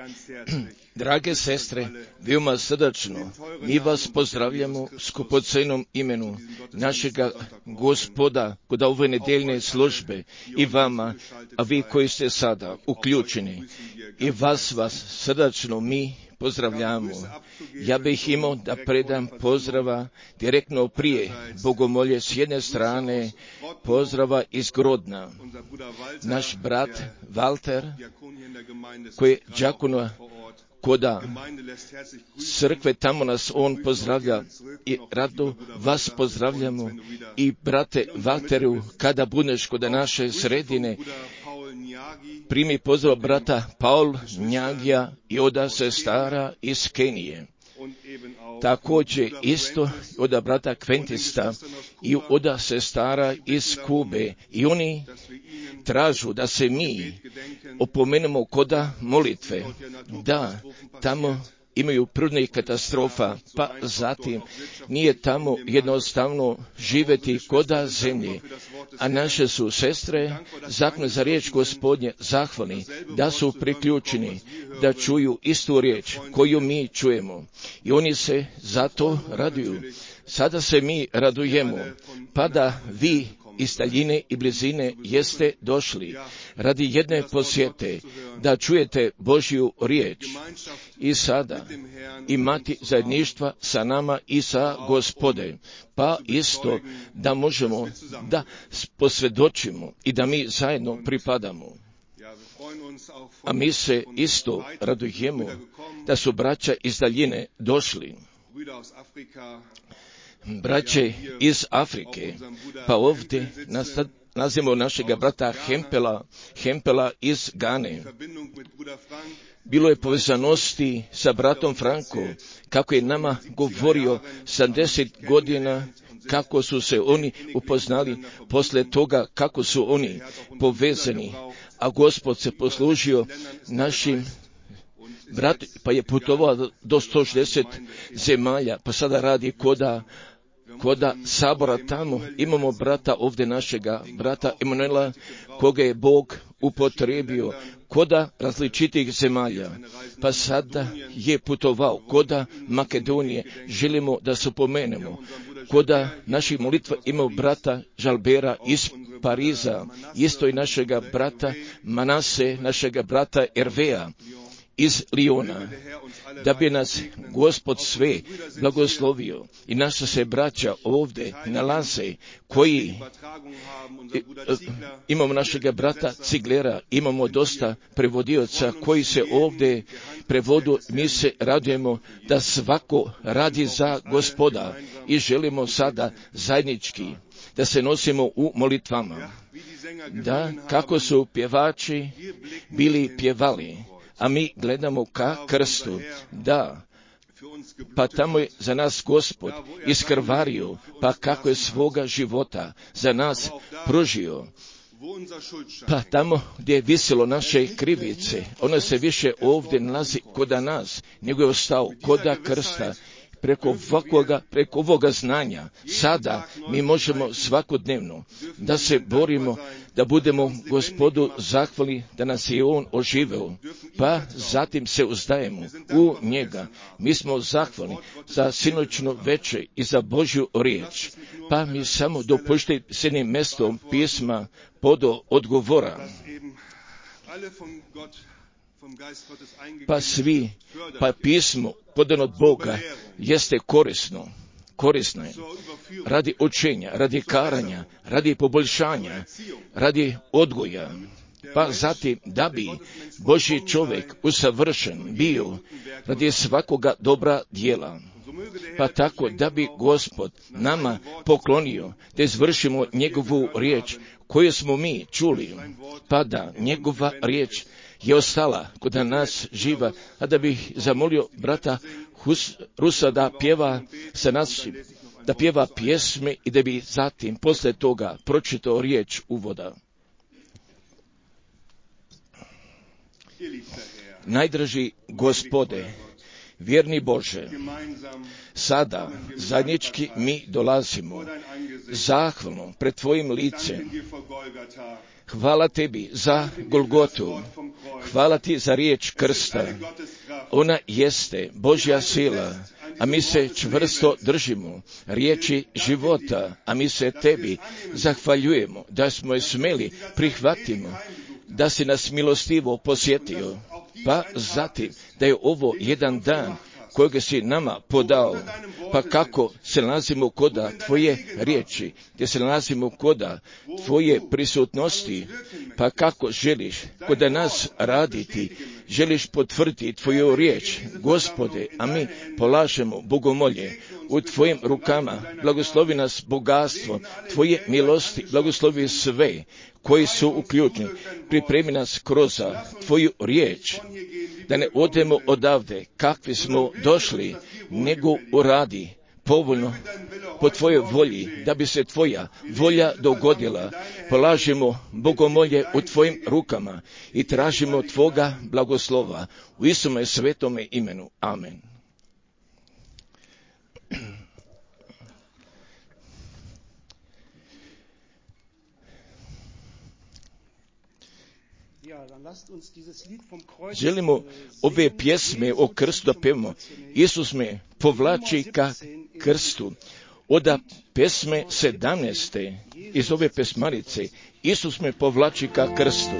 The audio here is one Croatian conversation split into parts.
Drage sestre, veoma srdačno, mi vas pozdravljamo u skupocenom imenu našega Gospoda kod ove nedeljne službe i vama, a vi koji ste sada uključeni, i vas srdačno mi pozdravljamo. Ja bih imao da predam pozdrava direktno prije Bogomolje s jedne strane, pozdrava iz Grodna. Naš brat Walter, koji je đakon koda crkve, tamo nas on pozdravlja i rado vas pozdravljamo. I brate Walteru, kada budeš kod naše sredine, primi pozdrav brata Paul Njagija i oda sestara iz Kenije. Također isto oda brata Kventista i oda sestara iz Kube. I oni tražu da se mi opomenemo koda molitve, da tamo imaju prirodnih katastrofa, pa zatim nije tamo jednostavno živjeti koda zemlje. A naše su sestre, zahvalne za riječ Gospodnje, zahvalni da su priključeni, da čuju istu riječ koju mi čujemo. I oni se zato raduju. Sada se mi radujemo, pa da vi iz daljine i blizine jeste došli radi jedne posjete, da čujete Božju riječ i sada imati zajedništva sa nama i sa Gospodem, pa isto da možemo da posvjedočimo i da mi zajedno pripadamo. A mi se isto radujemo da su braća iz daljine došli. Braće iz Afrike, pa ovdje nazivamo našega brata Hempela iz Gane. Bilo je povezanosti sa bratom Franko, kako je nama govorio 70 godina, kako su se oni upoznali, posle toga kako su oni povezani, a Gospod se poslužio našim brat, pa je putovao do 160 zemalja, pa sada radi koda sabora tamo. Imamo brata ovdje, našega brata Emanuela, koga je Bog upotrebio koda različitih zemalja, pa sada je putovao koda Makedonije. Želimo da se pomenemo koda naših molitva. Imamo brata Žalbera iz Pariza, isto i našega brata Manase, našega brata Ervea iz Liona, da bi nas Gospod sve blagoslovio. I naša se braća ovdje nalaze, koji imamo našega brata Ciglera, imamo dosta prevodioca koji se ovdje prevodu. Mi se radujemo da svako radi za Gospoda i želimo sada zajednički da se nosimo u molitvama, da kako su pjevači bili pjevali, a mi gledamo ka krstu, da, pa tamo je za nas Gospod iskrvario, pa kako je svoga života za nas pružio, pa tamo gdje je visilo naše krivice, ono se više ovdje nalazi koda nas, nego je ostao koda krsta. Preko ovoga znanja sada mi možemo svakodnevno da se borimo, da budemo Gospodu zahvalni da nas je On oživeo, pa zatim se uzdajemo u njega. Mi smo zahvalni za sinoćno veče i za Božju riječ, pa mi samo dopuštajte s jednim mestom pisma podo odgovora. Pa pismo podano od Boga jeste korisno je radi učenja, radi karanja, radi poboljšanja, radi odgoja, pa zatim da bi Božji čovjek usavršen bio radi svakoga dobra djela, pa tako da bi Gospod nama poklonio da izvršimo njegovu riječ koju smo mi čuli, pa da njegova riječ je ostala kod nas živa, a da bih zamolio brata Rusa da pjeva sa nas, da pjeva pjesme i da bi zatim posle toga pročitao riječ uvoda. Najdraži Gospode, Vjerni Bože, sada zajednički mi dolazimo zahvalno pred Tvojim licem. Hvala Tebi za Golgotu, hvala Ti za riječ krsta. Ona jeste Božja sila, a mi se čvrsto držimo riječi života, a mi se Tebi zahvaljujemo da smo je smeli prihvatimo, da si nas milostivo posjetio, pa zatim da je ovo jedan dan kojeg si nama podao, pa kako se nalazimo koda Tvoje riječi, gdje se nalazimo koda Tvoje prisutnosti, pa kako želiš koda nas raditi, želiš potvrditi Tvoju riječ, Gospode, a mi polažemo bogomolje u Tvojim rukama, blagoslovi nas bogatstvo Tvoje milosti, blagoslovi sve koji su uključeni, pripremi nas kroz Tvoju riječ, da ne odemo odavde kakvi smo došli, nego uradi povoljno po Tvojoj volji, da bi se Tvoja volja dogodila. Polažemo bogomolje u Tvojim rukama i tražimo Tvoga blagoslova u Isume svetome imenu. Amen. Želimo ove pjesme o krstu da pevamo. Isus me povlači ka krstu. Od pesme 17. iz ove pesmarice, Isus me povlači ka krstu.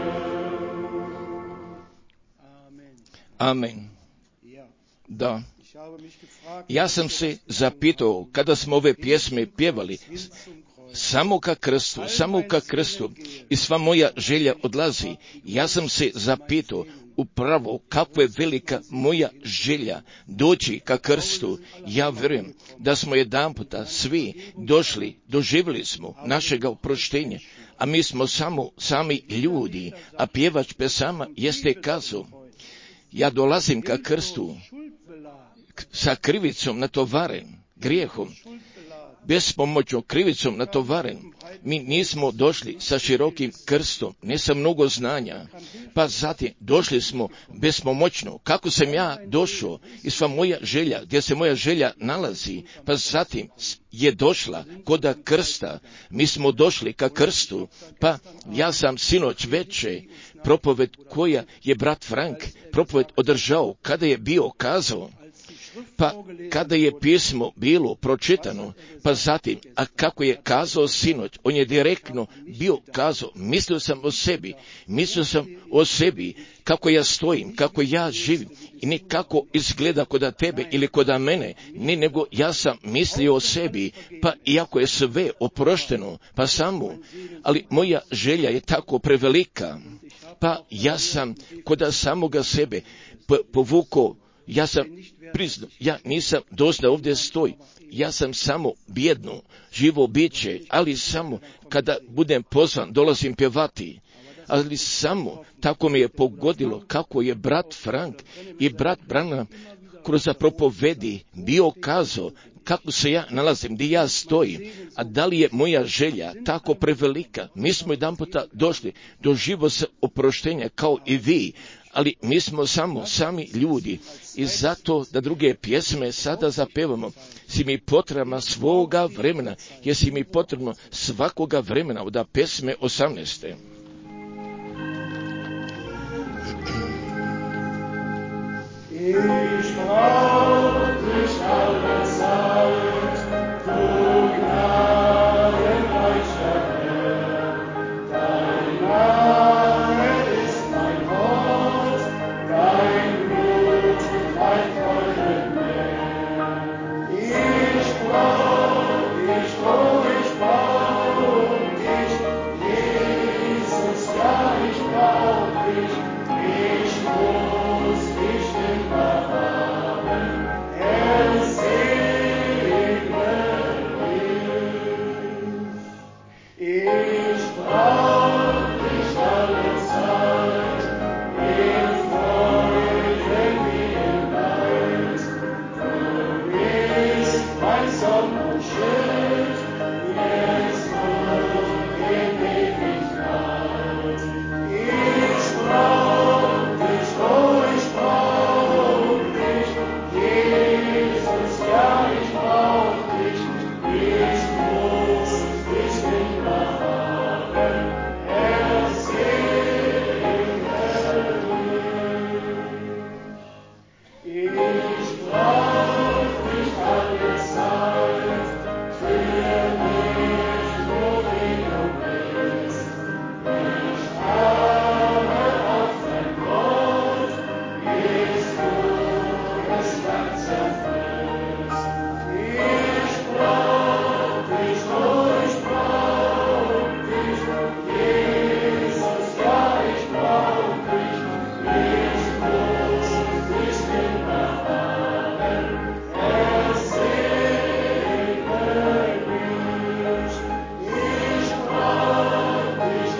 Amen. Da, Ja sam se zapitao, kada smo ove pjesme pjevali, samo ka krstu i sva moja želja odlazi. Ja sam se zapitao, upravo kako je velika moja želja doći ka krstu. Ja vjerujem da smo jedanputa svi došli, doživjeli smo našega oproštenja, a mi smo sami ljudi, a pjevač pesama jeste kazao, ja dolazim ka krstu sa krivicom natovaren, grijehom, bespomoćno krivicom natovaren. Mi nismo došli sa širokim krstom, ne sa mnogo znanja, pa zatim došli smo bespomoćno. Kako sam ja došao i sva moja želja, gdje se moja želja nalazi, pa zatim je došla koda krsta. Mi smo došli ka krstu, pa ja sam sinoć veče propoved koja je brat Frank propoved održao, kada je bio kazao, pa kada je pismo bilo pročitano, pa zatim, a kako je kazao sinoć, on je direktno bio kazao, mislio sam o sebi, kako ja stojim, kako ja živim, i ne kako izgleda koda tebe ili koda mene, ne, nego ja sam mislio o sebi, pa iako je sve oprošteno, pa samo, ali moja želja je tako prevelika, pa ja sam koda samoga sebe povukao. Ja sam priznao, ja nisam dosta ovdje stoji, ja sam samo bijedno, živo biće, ali samo kada budem pozvan dolazim pjevati, ali samo tako me je pogodilo kako je brat Frank i brat Branham kroz propovedi bio kazao kako se ja nalazim, gdje ja stojim, a da li je moja želja tako prevelika. Mi smo jedanputa došli do života oproštenja kao i vi, ali mi smo samo sami ljudi i zato da druge pjesme sada zapevamo, si mi potrebna svoga vremena, jer si mi potrebno svakoga vremena, od pesme 18. Ich brauch dich alle Zeit, du gnadenreicher Herr, dein Name ist mein Hort, dein Blut mein Freudenmeer. Ich brauch dich, Jesus, ja, ich brauch dich, ich muss dich immer haben, Herr, segne mich. Ich brauch dich alle Zeit, in Freuden wie in Leid. Du bist mein Sonn und Schild, jetzt und in Ewigkeit. Ich brauch dich, ich brauch dich, Jesus, ja, ich brauch dich, ich muss dich immer haben, Herr, segne mich. Ich brauch dich alle Zeit, für mich, wohin du bist. Ich habe auf dein Wort, ist du es ganz erfüllt. Ich brauch dich, Jesus, ja, ich brauch dich, ich muss dich immer haben, Herr, segne mich. Ich brauch dich,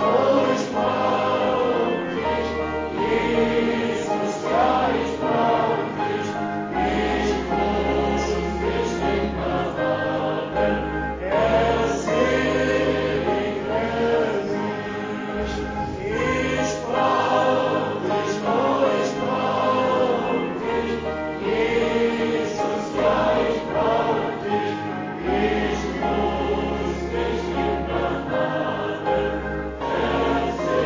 Jesus, ja, ich brauch dich, ich muss dich immer haben, Herr, segne mich. Ich brauch dich, Jesus, ja, ich brauch dich, ich muss dich immer haben, Herr,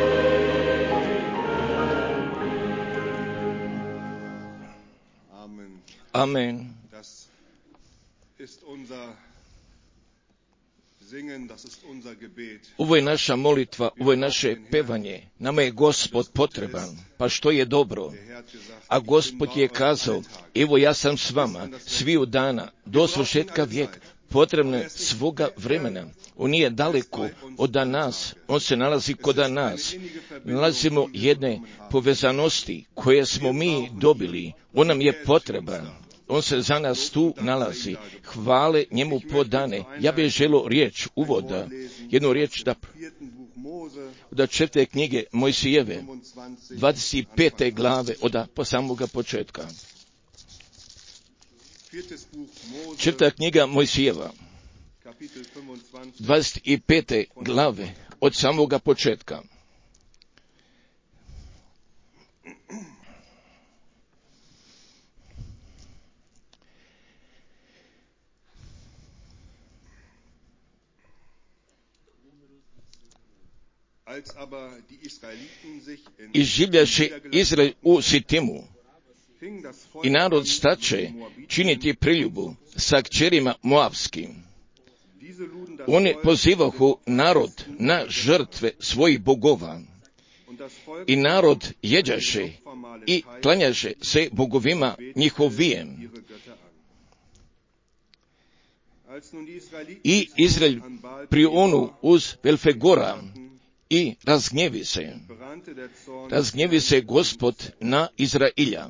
Amen. Amen. Das ist unser Ovo je naša molitva, ovo je naše pevanje. Nama je Gospod potreban, pa što je dobro. A Gospod je kazao, evo ja sam s vama sviju dana do svršetka vijeka, potrebne svoga vremena. On nije daleko od nas, on se nalazi kod nas. Nalazimo jedne povezanosti koje smo mi dobili. On nam je potreban. On se za nas tu nalazi. Hvale njemu podane. Ja bih želio riječ uvoda, jednu riječ da 4. knjige Mojsijeve, 25. glave od samoga početka. 4. knjiga Mojsijeva, 25. glave od samoga početka. I življaše Izrael u Sitimu, i narod stače činiti priljubu sa kćerima Moavskim. Oni pozivahu narod na žrtve svojih bogova. I narod jeđaše i klanjaše se bogovima njihovijem. I Izrael prionu uz Belfegora i razgnjevi se Gospod na Izrailja.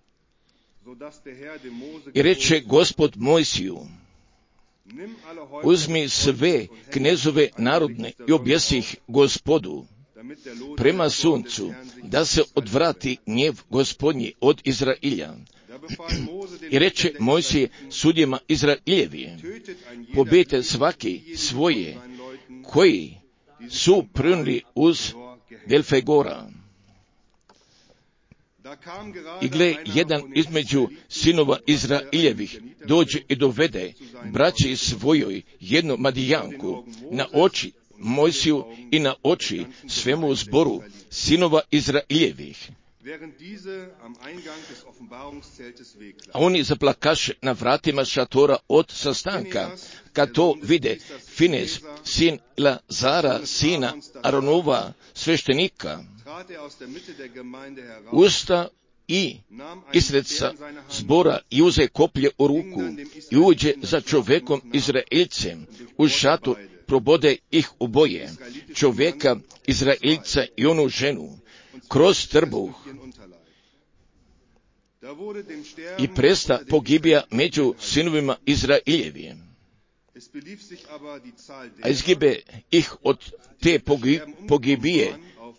I reče Gospod Mojsiju, uzmi sve knezove narodne i objesi ih Gospodu prema suncu, da se odvrati gnjev Gospodnji od Izrailja. I reče Mojsije sudjima Izrailjevi, pobijte svaki svoje koji su prunili uz Belfegora. I gle, jedan između sinova Izraeljevih dođe i dovede braći svojoj jednu Madijanku na oči Mojsiju i na oči svemu zboru sinova Izraeljevih. A oni zaplakaše na vratima šatora od sastanka. Kad to vide, Fines, sin Lazara, sina Aronova, sveštenika, usta i isredca zbora i uze koplje u ruku i uđe za čovjekom Izraeljcem u šator, probode ih oboje, čovjeka Izraeljca i onu ženu, kroz trbuh. I presta pogibija među sinovima Izraeljevim. A izgibe ih od te pogibije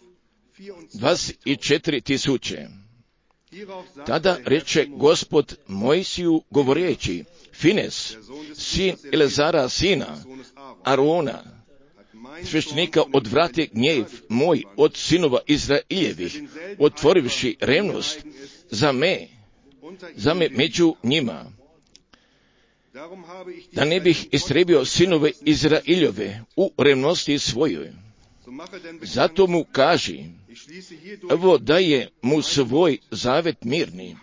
24.000. Tada reče Gospod Mojsiju govoreći, Fines, sin Elezara, sina Arona, sveštenika, odvrati gnjev moj od sinova Izraeljevih, otvorivši revnost za me među njima, da ne bih istrebio sinove Izraeljove u revnosti svojoj. Zato mu kaži, evo daje mu svoj zavet mirni.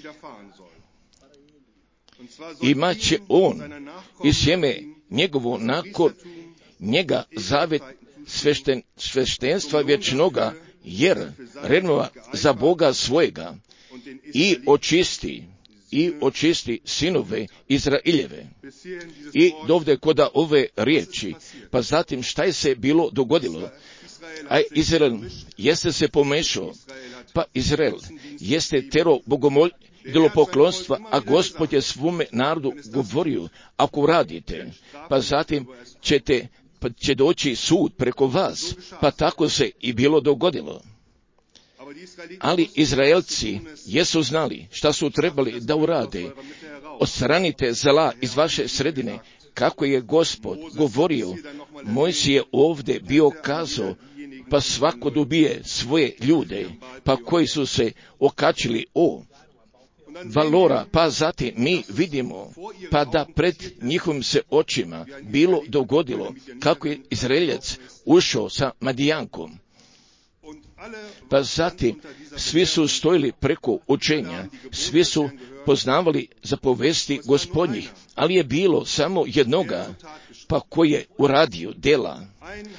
Imaće on i sjeme njegovo nakon njega zavet sveštenstva vječnoga, jer renova za Boga svojega i očisti sinove Izraeljeve. I dovde koda ove riječi, pa zatim šta je se bilo dogodilo? A Izrael jeste se pomešao, pa Izrael jeste tero idolopoklonstva, a Gospod je svome narodu govorio, ako radite, pa zatim će doći sud preko vas, pa tako se i bilo dogodilo. Ali Izraelci jesu znali šta su trebali da urade. Odstranite zla iz vaše sredine, kako je Gospod govorio. Mojsije je ovdje bio kazao, pa svako dobije svoje ljude, pa koji su se okačili valora, pa zatim mi vidimo, pa da pred njihovim se očima bilo dogodilo kako je Izraeljac ušao sa Madijankom. Pa zatim svi su stojili preko učenja, svi su poznavali zapovesti Gospodnjih, ali je bilo samo jednoga pa koji je uradio dela.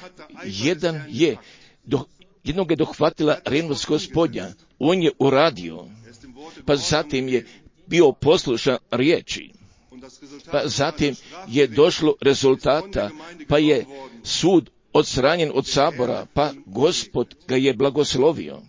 Jednog je dohvatila revnost Gospodnja, on je uradio, pa zatim je bio poslušan riječi, pa zatim je došlo rezultata, pa je sud odstranjen od sabora, pa Gospod ga je blagoslovio.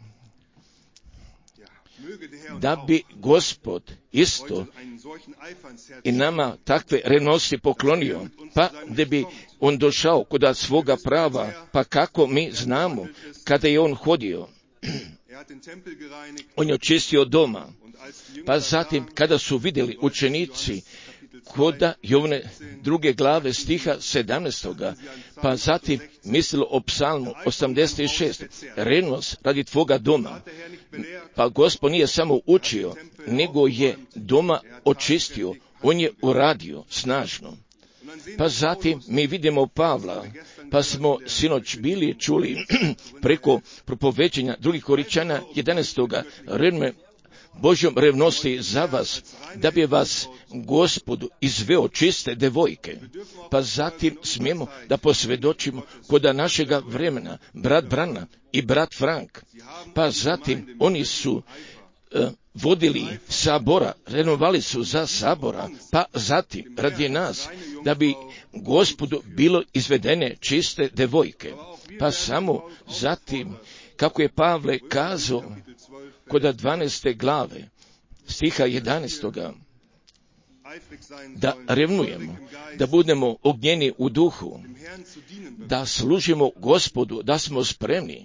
Da bi Gospod isto i nama takve revnosti poklonio, pa da bi on došao kod svoga prava, pa kako mi znamo kada je on hodio, on je očistio doma, pa zatim kada su vidjeli učenici koda Jovne 2. glave stiha 17. pa zatim mislilo o psalmu 86. Revnost radi tvoga doma. Pa Gospod nije samo učio, nego je doma očistio, on je uradio snažno. Pa zatim mi vidimo Pavla, pa smo sinoć bili čuli preko propoveđenja 2. Korinčana 11. Revne Božjom revnosti za vas, da bi vas Gospodu izveo čiste devojke. Pa zatim smijemo da posvjedočimo koda našega vremena, brat Brana i brat Frank. Pa zatim oni su vodili sabora, renovali su za sabora, pa zatim radi nas, da bi Gospodu bilo izvedene čiste devojke. Pa samo zatim, kako je Pavle kazao, kod 12. glave, stiha 11. da revnujemo, da budemo ognjeni u duhu, da služimo Gospodu, da smo spremni.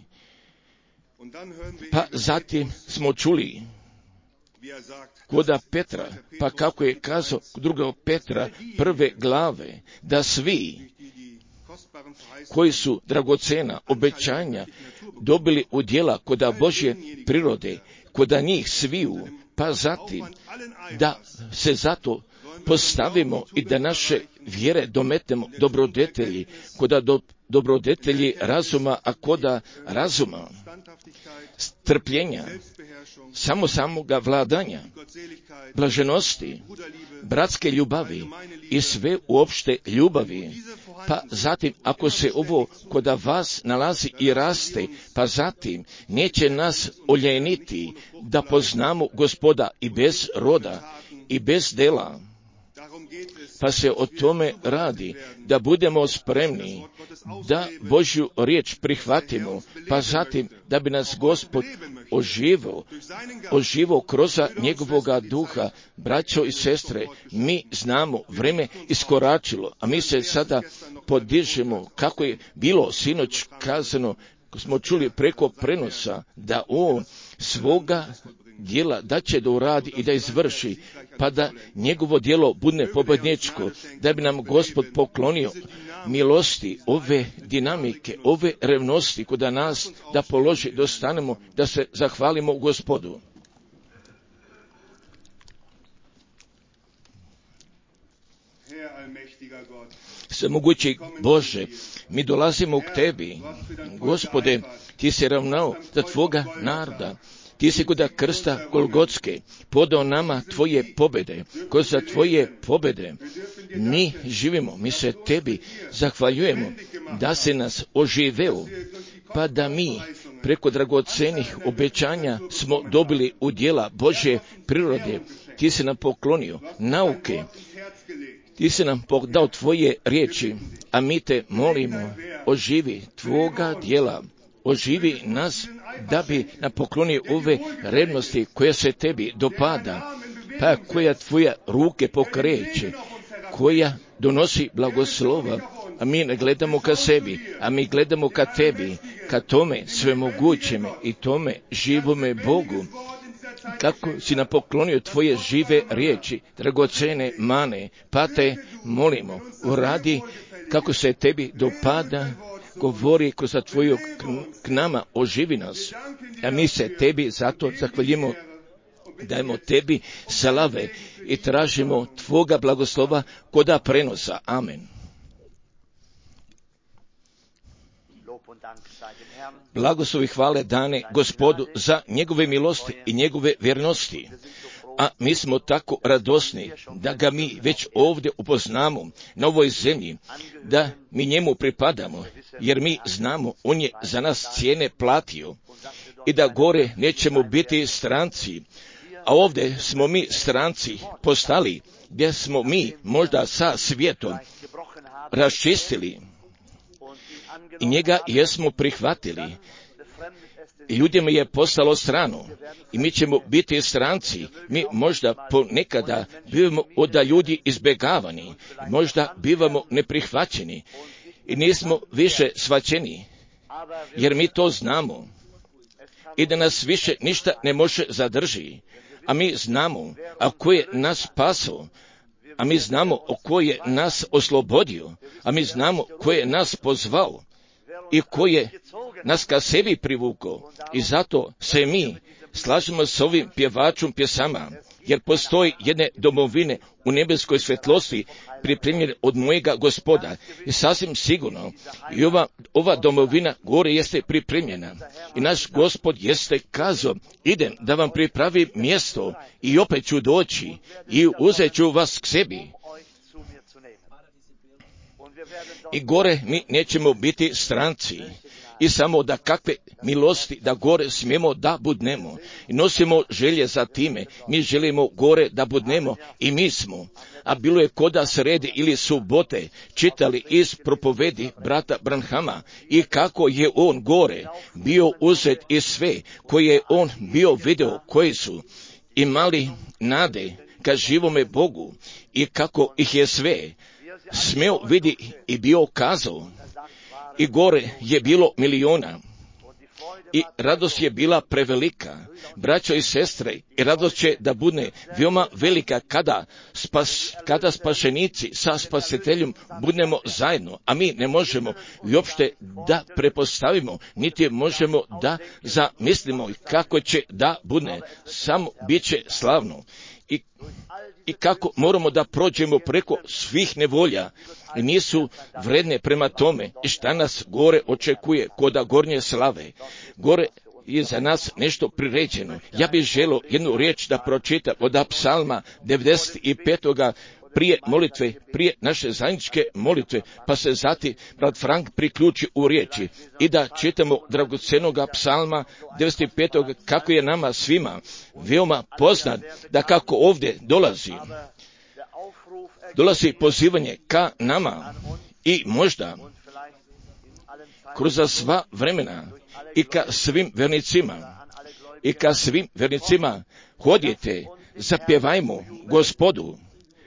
Pa zatim smo čuli koda Petra, pa kako je kazao 2. Petra 1. glave, da svi koji su dragocena obećanja dobili u djela koda Božje prirode, koda njih sviju, pa zatim da se zato postavimo i da naše vjere dometemo dobrodetelji, koda dobrodetelji razuma, a koda razuma strpljenja, samoga vladanja, blaženosti, bratske ljubavi i sve uopšte ljubavi. Pa zatim, ako se ovo koda vas nalazi i raste, pa zatim neće nas oljeniti da poznamo Gospoda i bez roda i bez dela. Pa se o tome radi, da budemo spremni, da Božju riječ prihvatimo, pa zatim da bi nas Gospod oživo kroz njegovoga duha. Braćo i sestre, mi znamo, vreme iskoračilo, a mi se sada podižemo, kako je bilo sinoć kazano, smo čuli preko prenosa, da on svoga djela da će da uradi i da izvrši, pa da njegovo djelo bude pobjedničko, da bi nam Gospod poklonio milosti, ove dinamike, ove revnosti kod nas da položi, dostanemo, da se zahvalimo Gospodu. Svemogući Bože, mi dolazimo k Tebi, Gospode, Ti si ravnao za Tvoga naroda, Ti si kod krsta Golgotske podao nama Tvoje pobjede, kroz Tvoje pobjede mi živimo, mi se Tebi zahvaljujemo da si nas oživeo, pa da mi preko dragocenih obećanja smo dobili u djela Božje prirode. Ti si nam poklonio nauke, Ti si nam dao Tvoje riječi, a mi Te molimo, oživi Tvoga djela, oživi nas da bi nam poklonio ove revnosti koja se Tebi dopada, pa koja Tvoja ruke pokreće, koja donosi blagoslova, a mi ne gledamo ka sebi, a mi gledamo ka Tebi, ka tome svemogućeme i tome živome Bogu, kako si nam poklonio Tvoje žive riječi, dragocene mane, pa Te molimo, uradi kako se Tebi dopada, govori kroz Tvoju k nama, oživi nas, a mi se Tebi zato zahvaljimo, dajemo Tebi slave i tražimo Tvoga blagoslova koda prenosa. Amen. Blagoslovi hvale dane Gospodu za njegove milosti i njegove vjernosti. a mi smo tako radosni da ga mi već ovdje upoznamo na ovoj zemlji, da mi njemu pripadamo, jer mi znamo, on je za nas cijene platio i da gore nećemo biti stranci, a ovdje smo mi stranci postali, gdje smo mi možda sa svijetom raščistili i njega jesmo prihvatili. I ljudima je postalo strano i mi ćemo biti stranci. Mi možda ponekada bivamo od ljudi izbjegavani, možda bivamo neprihvaćeni i nismo više shvaćeni, jer mi to znamo i da nas više ništa ne može zadrži. A mi znamo, a ko je nas spasao, a mi znamo ko je nas oslobodio, a mi znamo ko je nas pozvao i ko je nas ka sebi privukao. I zato se mi slažemo s ovim pjevačom pjesama, jer postoji jedne domovine u nebeskoj svjetlosti pripremljene od mojega Gospoda. I sasvim sigurno, i ova domovina gore jeste pripremljena. I naš Gospod jeste kazao, idem da vam pripravim mjesto i opet ću doći i uzet ću vas k sebi. I gore mi nećemo biti stranci. I samo da kakve milosti da gore smijemo da budnemo. I nosimo želje za time. Mi želimo gore da budnemo i mi smo. A bilo je koda sredi ili subote čitali iz propovedi brata Branhama i kako je on gore bio uzet i sve koje je on bio video, koji su imali nade ka živome Bogu i kako ih je sve smeo vidi i bio kazao. I gore je bilo miliona i radost je bila prevelika, braćo i sestre, i radost će da bude veoma velika kada spašenici sa spasiteljem budemo zajedno, a mi ne možemo uopšte da prepostavimo, niti možemo da zamislimo kako će da bude, samo bit će slavno. I kako moramo da prođemo preko svih nevolja i nisu vredne prema tome i šta nas gore očekuje koda gornje slave. Gore je za nas nešto priređeno. Ja bih želio jednu riječ da pročitam od psalma 95. prije molitve, prije naše zajedničke molitve, pa se zati brat Frank priključi u riječi i da čitamo dragocenoga psalma 95. kako je nama svima veoma poznat, da kako ovdje dolazi pozivanje ka nama i možda kroz sva vremena i ka svim vernicima hodite, zapjevajmo Gospodu,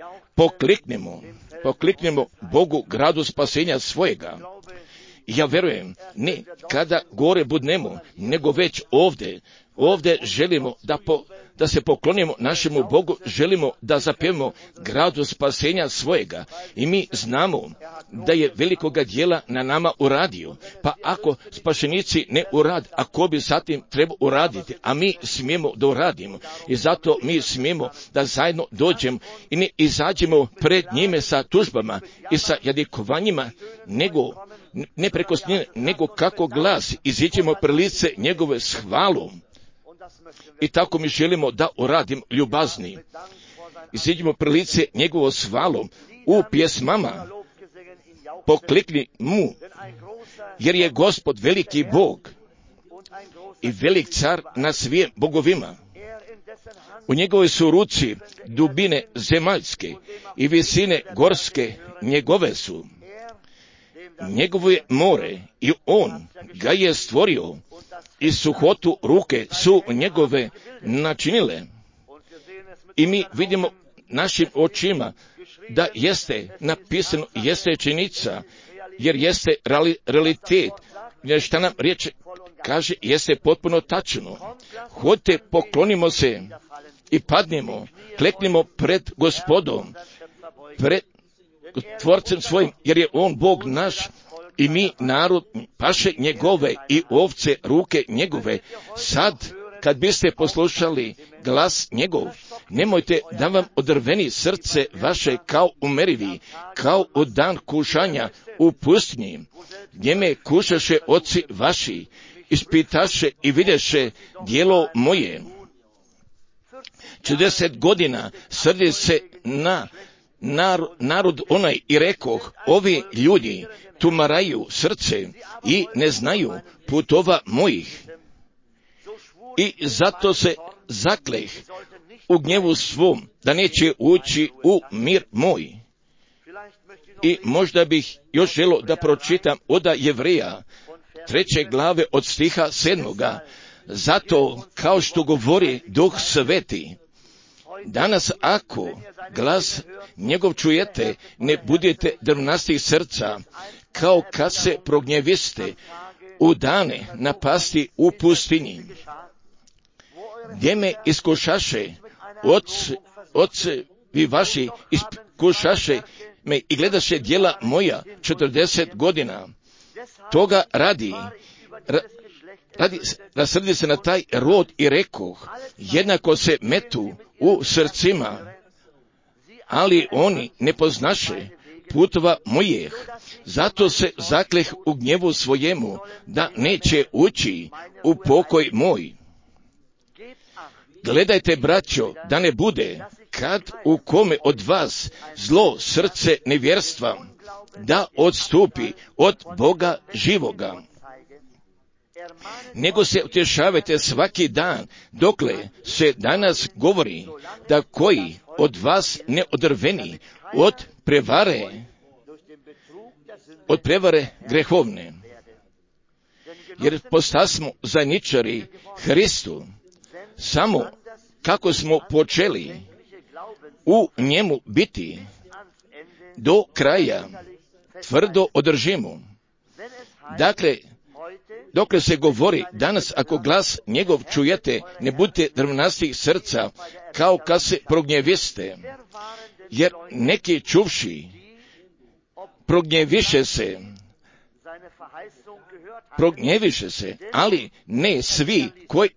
pokliknemo Bogu gradu spasenja svojega. Ja verujem, ne kada gore budnemo, nego već ovdje želimo da se poklonimo našemu Bogu, želimo da zapjevamo gradu spasenja svojega. I mi znamo da je velikoga djela na nama uradio. Pa ako spašenici ne urad, a ko bi zatim treba uraditi, a mi smijemo da uradimo. I zato mi smijemo da zajedno dođemo i ne izađemo pred njime sa tužbama i sa jadikovanjima, ne preko snije, nego kako glas, iziđemo pred lice njegove s hvalom. I tako mi želimo da uradimo ljubazni. Iziđemo pred lice njegovo s hvalom u pjesmama. Poklikni mu, jer je Gospod veliki Bog i velik car na svim bogovima. U njegovoj su ruci dubine zemaljske i visine gorske njegove su. Njegovo je more i on ga je stvorio i suhotu ruke su njegove načinile. I mi vidimo našim očima da jeste napisano, jeste činjenica, jer jeste realitet. Jer šta nam riječ kaže, jeste potpuno tačno. Hodite, poklonimo se i padnemo, kleknimo pred Gospodom, pred Tvorcem svojim, jer je on Bog naš i mi narod paše njegove i ovce ruke njegove. Sad, kad biste poslušali glas njegov, nemojte da vam odrveni srce vaše kao u merivi, kao u dan kušanja u pustinji, gdje me kušaše oci vaši, ispitaše i videše djelo moje. 40 godina srdi se na narod onaj i rekoh, ovi ljudi tumaraju srce i ne znaju putova mojih. I zato se zakleh u gnjevu svom da neće ući u mir moj. I možda bih još želio da pročitam od Jevreja 3. glave od stiha 7. Zato, kao što govori Duh Sveti, danas ako glas njegov čujete, ne budete drvnastih srca, kao kad se prognjeviste u dane napasti u pustinji, gdje me iskušaše, ocevi vaši iskušaše me i gledaše djela moja 40 godina. Toga radi rasrdi se na taj rod i rekoh, jednako se metu u srcima, ali oni ne poznaše putova mojih, zato se zakleh u gnjevu svojemu da neće ući u pokoj moj. Gledajte, braćo, da ne bude, kad u kome od vas zlo srce nevjerstva, da odstupi od Boga živoga. Nego se utješavajte svaki dan, dokle se danas govori, da koji od vas ne odrveni od prevare grehovne. Jer postasmo zajedničari Hristu, samo kako smo počeli u njemu biti, do kraja tvrdo održimo. Dakle, dokle se govori danas, ako glas njegov čujete, ne budite drvnastih srca, kao kad se prognjeviste, jer neki čuvši prognjeviše se, ali ne svi koji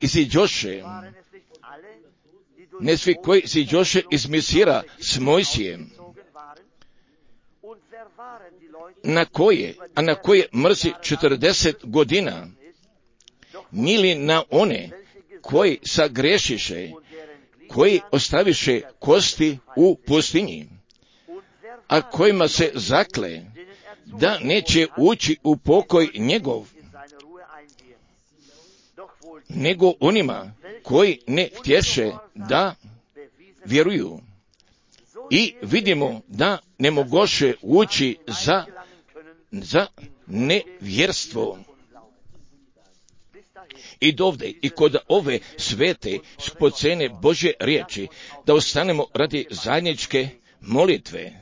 iziđoše iz Misira s Mojsijem, na koje mrzi 40 godina, mili na one koji sagrešiše, koji ostaviše kosti u pustinji, a kojima se zakle da neće ući u pokoj njegov, nego onima koji ne htješe da vjeruju. I vidimo da ne mogoše ući za nevjerstvo. I dovde, i kod ove svete skupocene Božje riječi, da ostanemo radi zajedničke molitve.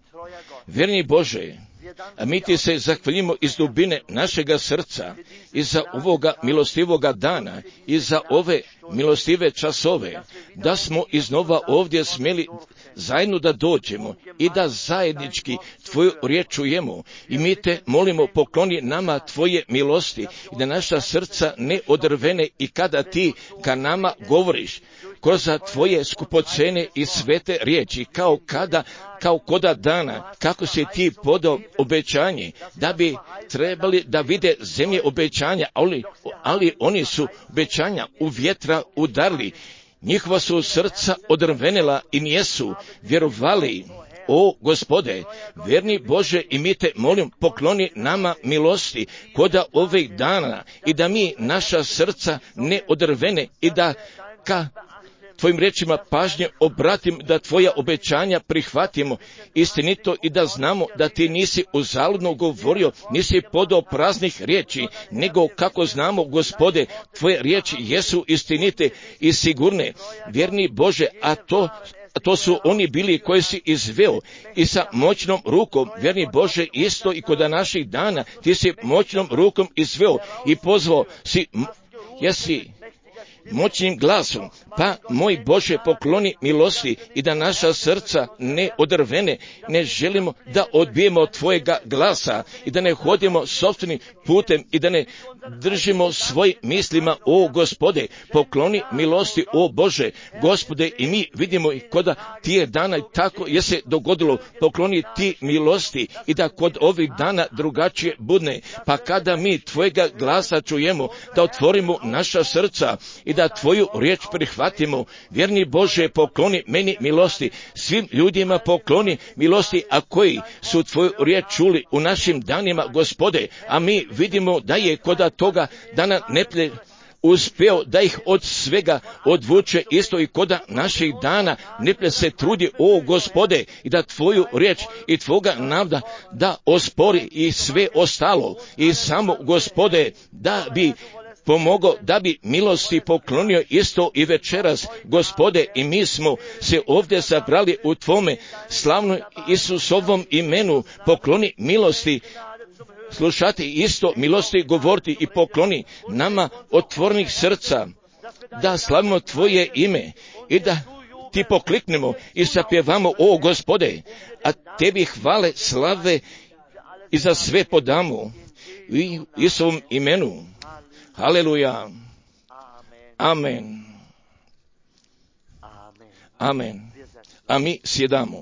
Vjerni Bože, a mi ti se zahvaljujemo iz dubine našega srca i za ovoga milostivoga dana i za ove milostive časove, da smo iznova ovdje smjeli zajedno da dođemo i da zajednički Tvoju riječ čujemo. I mi te molimo, pokloni nama Tvoje milosti i da naša srca ne odrvene i kada ti ka nama govoriš kroz Tvoje skupocene i svete riječi, kao koda dana, kako si ti podao obećanje, da bi trebali da vide zemlje obećanja, ali oni su obećanja u vjetra udarili, njihova su srca odrvenela i nijesu vjerovali. O Gospode, vjerni Bože, i mi te molim, pokloni nama milosti koda ovih dana i da mi naša srca ne odrvene i da ka Tvojim riječima pažnje obratim, da Tvoja obećanja prihvatimo istinito i da znamo da Ti nisi uzaludno govorio, nisi podao praznih riječi, nego kako znamo, Gospode, Tvoje riječi jesu istinite i sigurne. Vjerni Bože, a to su oni bili koji si izveo i sa moćnom rukom, vjerni Bože, isto i kod naših dana, Ti si moćnom rukom izveo i pozvao si, jesi moćnim glasom, pa moj Bože, pokloni milosti i da naša srca ne odrvene, ne želimo da odbijemo Tvojega glasa i da ne hodimo sopstvenim putem i da ne držimo svojim mislima. O Gospode, pokloni milosti, o Bože, Gospode, i mi vidimo i koda ti je dana i tako je se dogodilo, pokloni ti milosti i da kod ovih dana drugačije budne, pa kada mi Tvojega glasa čujemo, da otvorimo naša srca i da tvoju riječ prihvatimo. Vjerni Bože, pokloni meni milosti, svim ljudima pokloni milosti, a koji su tvoju riječ čuli u našim danima, Gospode, a mi vidimo da je kod toga dana neplje uspeo da ih od svega odvuče, isto i koda naših dana neplje se trudi, o Gospode, i da tvoju riječ i tvoga navda da ospori i sve ostalo, i samo, Gospode, da bi pomogao, da bi milosti poklonio isto i večeras, Gospode, i mi smo se ovdje sabrali u tvome slavnom Isusovom imenu. Pokloni milosti slušati isto, milosti govoriti, i pokloni nama otvornih srca da slavimo tvoje ime i da ti pokliknemo i zapjevamo, o Gospode, a tebi hvale, slave i za sve podamo u Isusovom imenu. Haleluja. Amen. Amen. A mi sjedamo.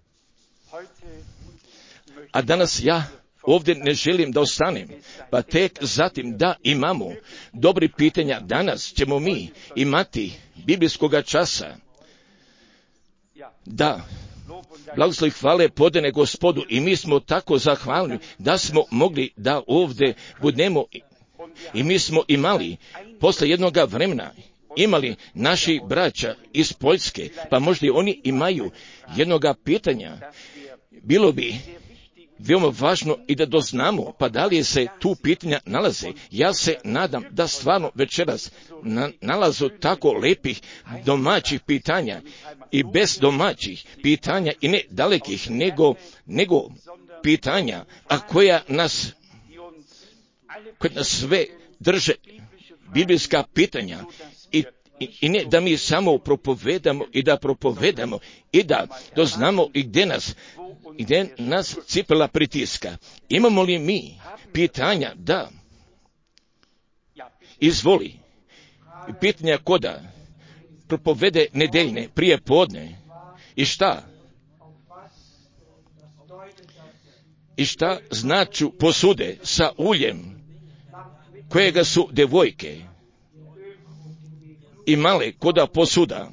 A danas ja ovdje ne želim da ostanem, pa tek zatim da imamo dobri pitanja. Danas ćemo mi imati biblijskoga časa. Da, blagoslov i hvale podane Gospodu, i mi smo tako zahvalni da smo mogli da ovdje budemo, i mi smo imali posle jednoga vremena imali naši braća iz Poljske, pa možda i oni imaju jednoga pitanja. Bilo bi veoma važno i da doznamo, pa da li se tu pitanja nalaze. Ja se nadam da stvarno večeras nalazu tako lepih domaćih pitanja i bez domaćih pitanja, i ne dalekih, nego pitanja, a koja nas sve drže, biblijska pitanja, i ne da mi samo propovedamo i da doznamo i gdje nas cipela pritiska. Imamo li mi pitanja? Da. Izvoli. Pitanja koda propovede nedeljne prije podne. I šta? I šta značu posude sa uljem kojega su devojke imale koda posuda,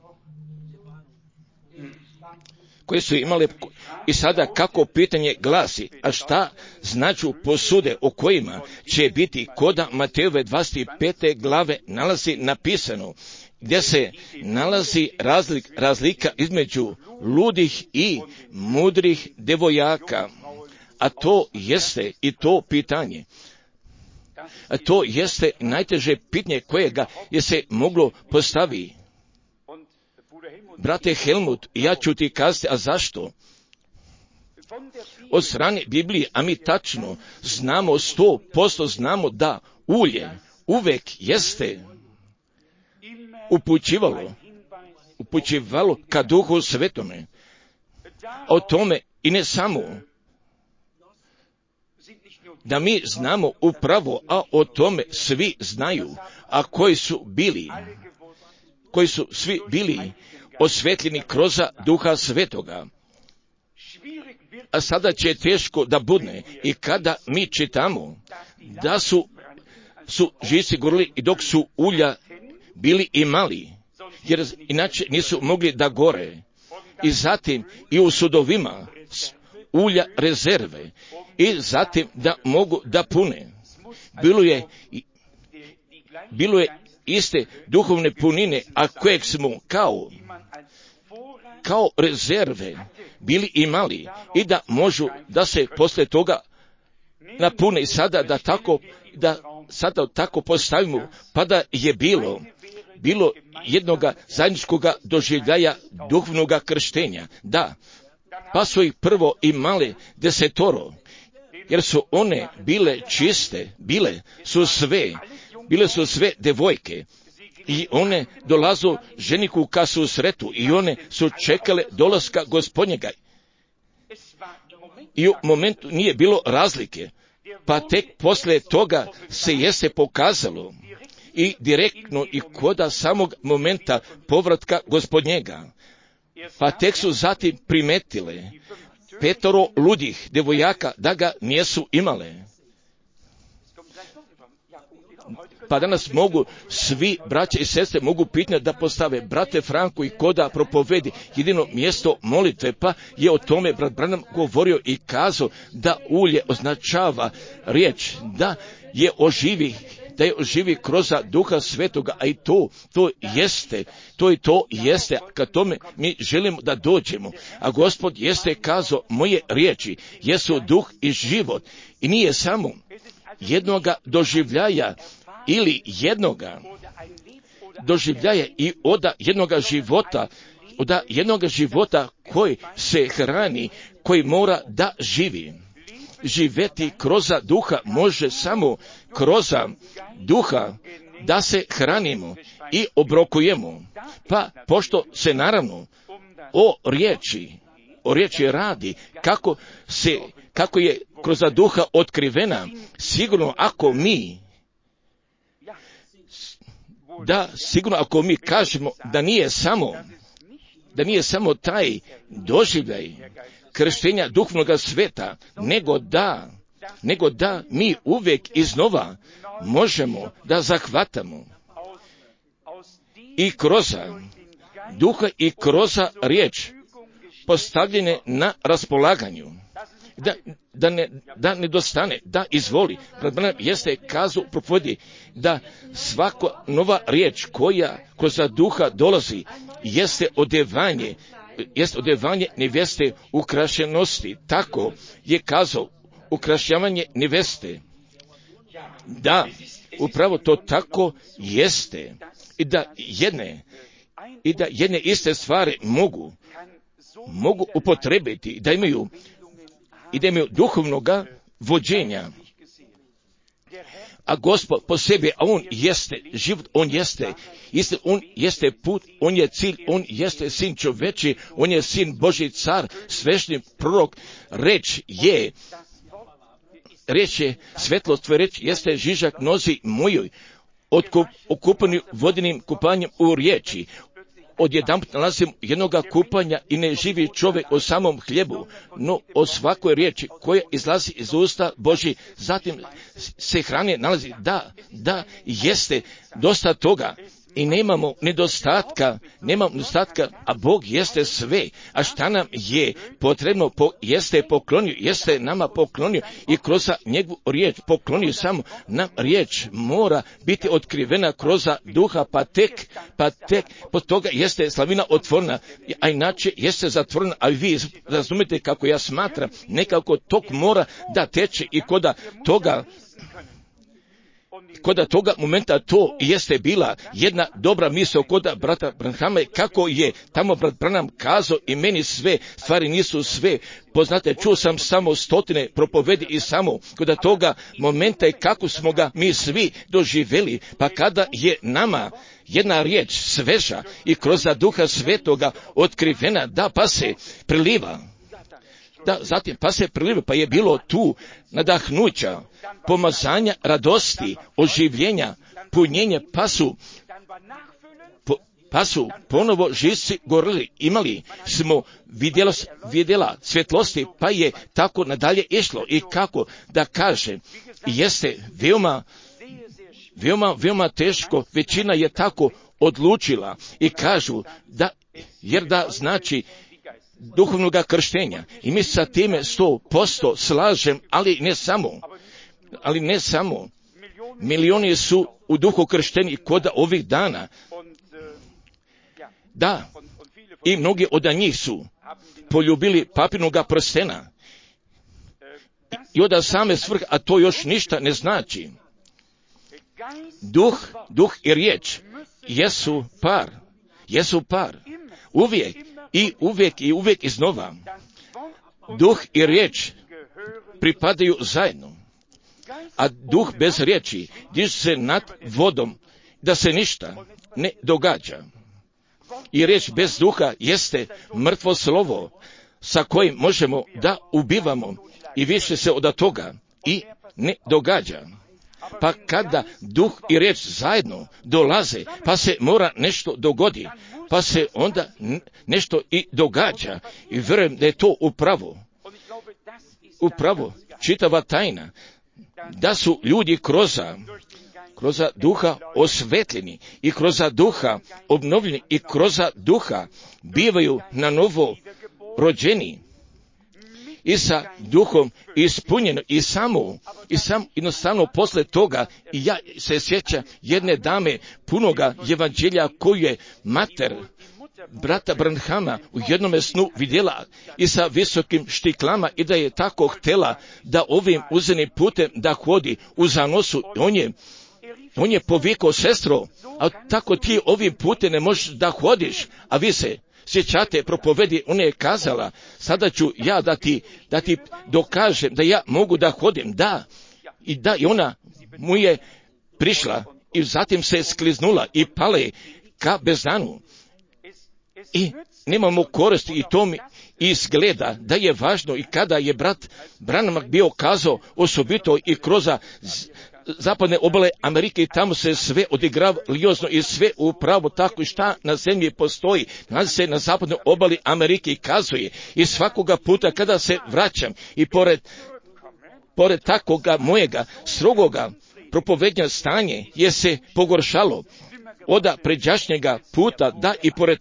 koje su imale, i sada kako pitanje glasi, a šta značu posude o kojima će biti koda Matejove 25. glave nalazi napisano, gdje se nalazi razlika između ludih i mudrih devojaka, a to jeste i to pitanje. A to jeste najteže pitanje kojega je se moglo postaviti. Brate Helmut, ja ću ti kazati, a zašto? Od strane Biblije, a mi tačno znamo, 100% znamo da ulje uvek jeste upućivalo ka Duhu Svetome. O tome i ne samo da mi znamo upravo, a o tome svi znaju, a koji su svi bili osvetljeni kroz Duha Svetoga. A sada će teško da budne, i kada mi čitamo da su živci gorili i dok su ulja bili i mali, jer inače nisu mogli da gore. I zatim i u sudovima ulja rezerve, i zatim da mogu da pune. Bilo je iste duhovne punine, a kojeg smo kao rezerve bili imali, i da možu da se posle toga napune. I sada sada tako postavimo, pa da je bilo jednoga zajedničkoga doživljaja duhovnoga krštenja. Da, pa su ih prvo imale 10, jer su one bile čiste, bile su sve devojke, i one dolazu ženiku ka susretu, i one su čekale dolaska Gospodnjega. I u momentu nije bilo razlike, pa tek posle toga se jeste pokazalo i direktno i koda samog momenta povratka Gospodnjega. Pa tek su zatim primetile 5 ludih devojaka da ga nijesu imale. Pa danas mogu svi braće i sestre mogu pitanje da postave brate Franku i koda propovedi jedino mjesto molitve, pa je o tome brat Branham govorio i kazao da ulje označava riječ, da je oživi kroz Duha Svetoga, a i to jeste, kad tome mi želimo da dođemo. A Gospod jeste kazao, moje riječi jesu duh i život, i nije samo jednoga doživljaja ili jednoga doživljaja i od jednoga života koji se hrani, koji mora da živi. Živeti kroz duha može samo kroz duha da se hranimo i obrokujemo. Pa pošto se naravno o riječi radi, kako je kroz duha otkrivena, sigurno ako mi kažemo da nije samo taj doživljaj krštenja duhovnog sveta, nego da mi uvijek iznova možemo da zahvatamo i kroz duha i kroz riječ postavljene na raspolaganju. Da ne dostane, da izvoli. Brat Branham jeste kazao propovedi da svaka nova riječ koja kroz duha dolazi jeste odevanje neveste ukrašenosti. Tako je kazao, ukrašavanje neveste. Da, upravo to tako jeste. I da jedne iste stvari mogu upotrebiti, da imaju duhovnoga vođenja. A Gospod po sebi, a On jeste život, On jeste put, On je cilj, On jeste sin čoveči, On je sin Božji car, svešni prorok, reč je svetlost, tvoja reč jeste žižak nozi mojoj, okupani vodenim kupanjem u riječi. Odjedanput nalazim jednoga kupanja i ne živi čovjek o samom hljebu, no o svakoj riječi koja izlazi iz usta Božji, zatim se hrane nalazi, da jeste dosta toga i nemamo nedostatka, a Bog jeste sve, a šta nam je potrebno, jeste poklonio, jeste nama poklonio i kroz njegovu riječ poklonio, samo nam riječ mora biti otkrivena kroz duha, pa tek pod toga jeste slavina otvorena, a inače jeste zatvorena, a vi razumite kako ja smatram, nekako tok mora da teče i koda toga momenta to jeste bila jedna dobra misao koda brata Branhama, kako je tamo brat Branham kazao i meni sve stvari nisu sve poznate, čuo sam samo stotine propovedi i samo koda toga momenta i kako smo ga mi svi doživjeli, pa kada je nama jedna riječ sveža i kroz Duha Svetoga otkrivena, da pa se priliva. Da, zatim pa se priliva, pa je bilo tu nadahnuća, pomazanja, radosti, oživljenja, punjenje, pa su ponovo živci gorili, imali smo vidjela svjetlosti, pa je tako nadalje išlo i kako da kaže, jeste veoma teško, većina je tako odlučila i kažu jer da znači duhovnoga krštenja i mi sa time 100% slažem, ali ne samo, milioni su u duhu kršteni kod ovih dana, da, i mnogi od njih su poljubili papirnoga prstena i od same svrhe, a to još ništa ne znači. Duh i riječ jesu par, uvijek iznova. Duh i riječ pripadaju zajedno, a duh bez riječi diže se nad vodom, da se ništa ne događa. I riječ bez duha jeste mrtvo slovo sa kojim možemo da ubivamo i više se od toga i ne događa. Pa kada duh i riječ zajedno dolaze, pa se mora nešto dogodi, pa se onda nešto i događa. I vjerujem da je to upravo čitava tajna, da su ljudi kroz duha osvetljeni i kroz duha obnovljeni i kroz duha bivaju na novo rođeni i sa duhom ispunjeno i sam jednostavno posle toga. I ja se sjećam jedne dame punoga evanđelja koju je mater brata Branhama u jednome snu vidjela i sa visokim štiklama i da je tako htjela da ovim uzenim putem da hodi u zanosu. On je povikao: sestro, a tako ti ovim putem ne možeš da hodiš, a vi se sjećate propovedi. Ona je kazala: sada ću ja da ti dokažem da ja mogu da hodim. I ona mu je prišla i zatim se skliznula i pale ka bezdanu. I nemamo koristi i to mi izgleda da je važno. I kada je brat Branham bio kazao osobito i kroz zapadne obale Amerike, i tamo se sve odigrava liozno i sve upravo tako i šta na zemlji postoji, nalazi se na zapadnoj obali Amerike i kazuje. I svakoga puta kada se vraćam i pored takoga mojega strogoga propovednja stanje je se pogoršalo od pređašnjega puta, i pored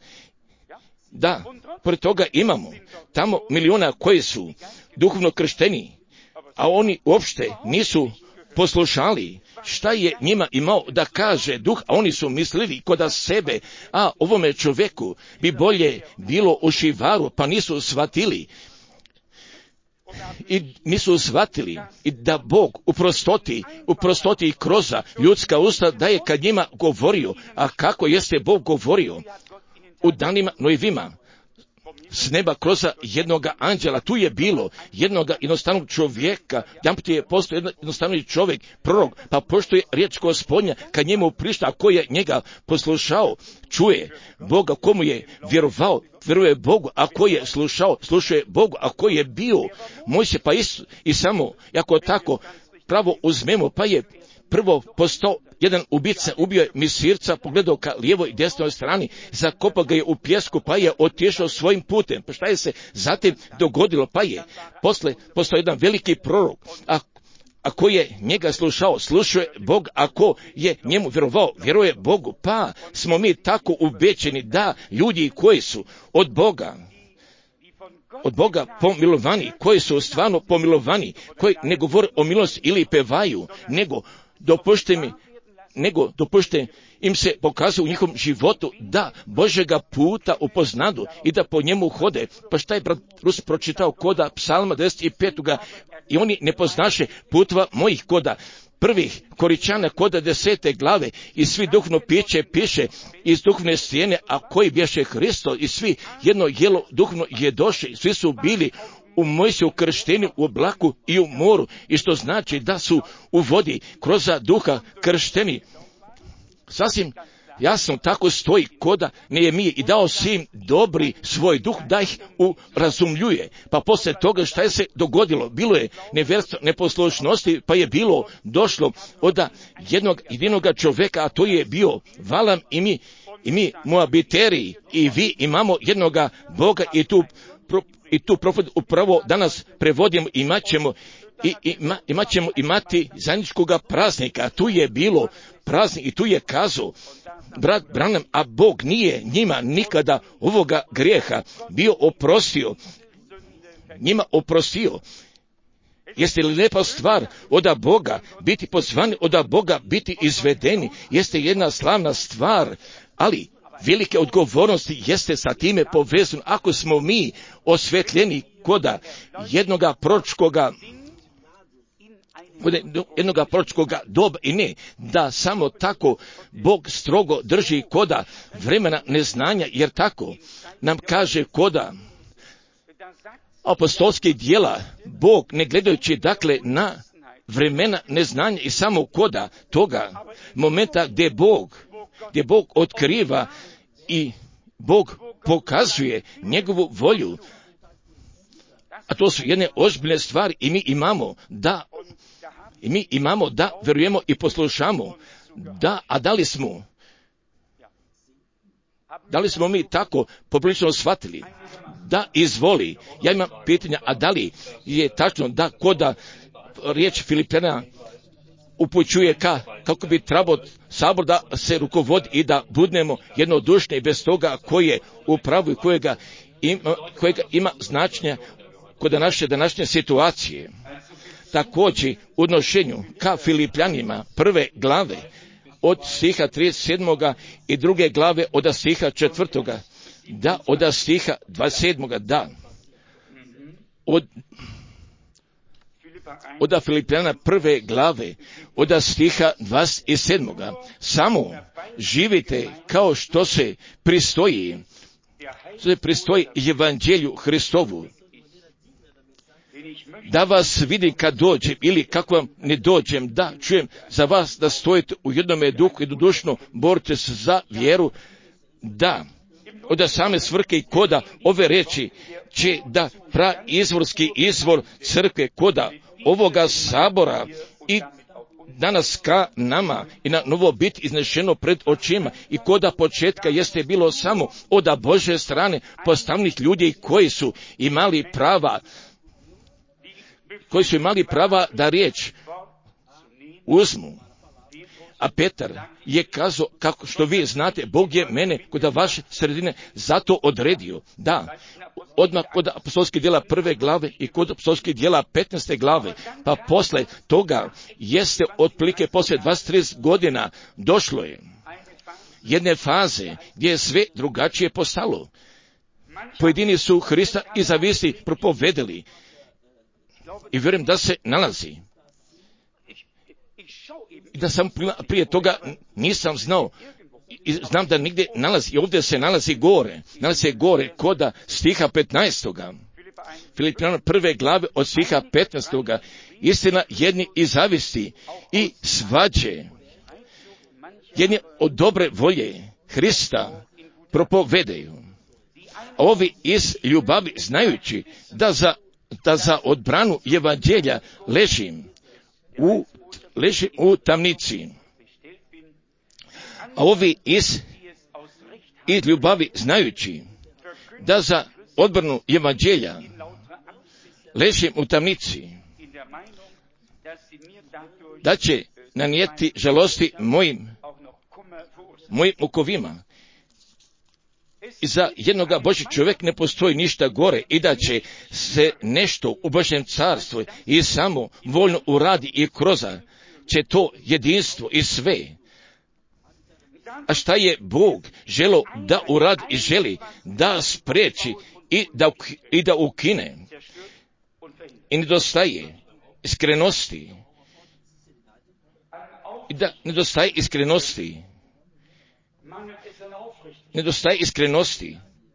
toga imamo tamo miliona koji su duhovno kršteni, a oni uopšte nisu poslušali šta je njima imao da kaže duh, a oni su mislili kod sebe: a ovome čoveku bi bolje bilo u šivaru, pa nisu shvatili i da Bog u prostoti kroz ljudska usta da je kad njima govorio. A kako jeste Bog govorio? U danima Noevima s neba kroz jednoga anđela. Tu je bilo jednoga jednostavnog čovjeka, jedanput je postao jednostavni čovjek, prorok, pa pošto je riječ Gospodnja kad njemu prišla, a ko je njega poslušao, čuje Boga. Komu je vjerovao, vjeruje Bogu, a ko je slušao, slušuje Bogu, a ko je bio Mojsije. Pa i samo, jako tako pravo uzmemo, pa je prvo postao jedan ubica, ubio je misirca, pogledao ka lijevoj i desnoj strani, zakopao ga je u pjesku, pa je otišao svojim putem. Pa šta je se zatim dogodilo? Pa je posle postao jedan veliki prorok, a ko je njega slušao, slušuje Bog, a ko je njemu vjerovao, vjeruje Bogu. Pa smo mi tako ubeđeni da ljudi koji su od Boga pomilovani, koji su stvarno pomilovani, koji ne govore o milosti ili pevaju, nego dopušte im se pokazuje u njihovom životu da Božega puta upoznadu i da po njemu hode. Pa šta je brat Rus pročitao koda Psalma 95. I oni ne poznaše putva mojih koda prvih Koričana koda 10. glave i svi duhovno piše iz duhovne stijene, a koji bješe Hristo i svi jedno jelo duhovno jedoše, svi su bili u Mojsiju kršteni u oblaku i u moru, i što znači da su u vodi kroz duha kršteni. Sasvim jasno tako stoji koda Nehemije: i dao si im dobri svoj duh da ih urazumljuje. Pa poslije toga šta je se dogodilo? Bilo je nevjerstva, neposlušnosti, pa je došlo od jednog jedinoga čovjeka, a to je bio Valam, i mi Moabiteri i vi imamo jednoga Boga, i tu profet upravo danas prevodimo, imat ćemo imati zajedničkoga praznika. Tu je bilo praznik i tu je kazao brat Branham: a Bog nije njima nikada ovoga grijeha bio njima oprostio. Jeste li lijepa stvar od Boga biti pozvani, od Boga biti izvedeni? Jeste jedna slavna stvar, ali velike odgovornosti jeste sa time povezano. Ako smo mi osvetljeni koda jednoga proročkoga doba, i ne da samo tako Bog strogo drži koda vremena neznanja, jer tako nam kaže koda apostolskih djela, Bog ne gledajući dakle na vremena neznanja i samo koda toga momenta gdje Bog otkriva i Bog pokazuje njegovu volju, a to su jedne ozbiljne stvari, i mi imamo da vjerujemo i poslušamo. A da li smo mi tako poprilično shvatili? Da, izvoli. Ja imam pitanja: a da li je tačno da koda riječ Filipljana upućuje kako bi trebao sabor da se rukovodi i da budemo jednodušni bez toga koji je u pravu i kojega ima značenja kod naše današnje situacije. Također u odnošenju ka Filipljanima prve glave od stiha 37. i druge glave od stiha 4. da, od stiha 27. da, od Filipljana prve glave od stiha 27. samo živite kao što se pristoji evanđelju Hristovu, da vas vidim kad dođem ili kako vam ne dođem, da čujem za vas da stojite u jednome duhu i dušno borite se za vjeru, da od same svrhe i koda ove reči će da izvorski izvor crkve koda ovoga sabora i danas ka nama i na novo biti iznešeno pred očima i koda početka jeste bilo samo od Božje strane postavnih ljudi koji su imali prava da riječ uzmu. A Petar je kazao, kako što vi znate, Bog je mene kod vaše sredine zato odredio. Da, odmah kod apostolskih djela prve glave i kod apostolskih djela 15. glave, pa posle toga jeste otprilike posle 20-30 godina došlo je jedne faze gdje je sve drugačije postalo. Pojedini su Hrista i zavisti propovedali i vjerujem da se nalazi. I da sam prije toga nisam znao i znam da nigdje nalazi, i ovdje se nalazi gore koda stiha 15. Filipljana prve glave od stiha 15. Istina jedni i zavisti i svađe, jedni od dobre volje Hrista propovedaju. A ovi iz ljubavi znajući da za odbranu evanđelja ležim u tamnici. A ovi iz ljubavi znajući da za odbranu evanđelja ležim u tamnici, da će nanijeti žalosti mojim mukovima. I za jednoga Božji čovjek ne postoji ništa gore i da će se nešto u Božjem carstvu i samo voljno uradi i kroza će to jedinstvo i sve. A šta je Bog želo da uradi i želi da spriječi i da ukine. I nedostaje iskrenosti. Nedostaje iskrenosti.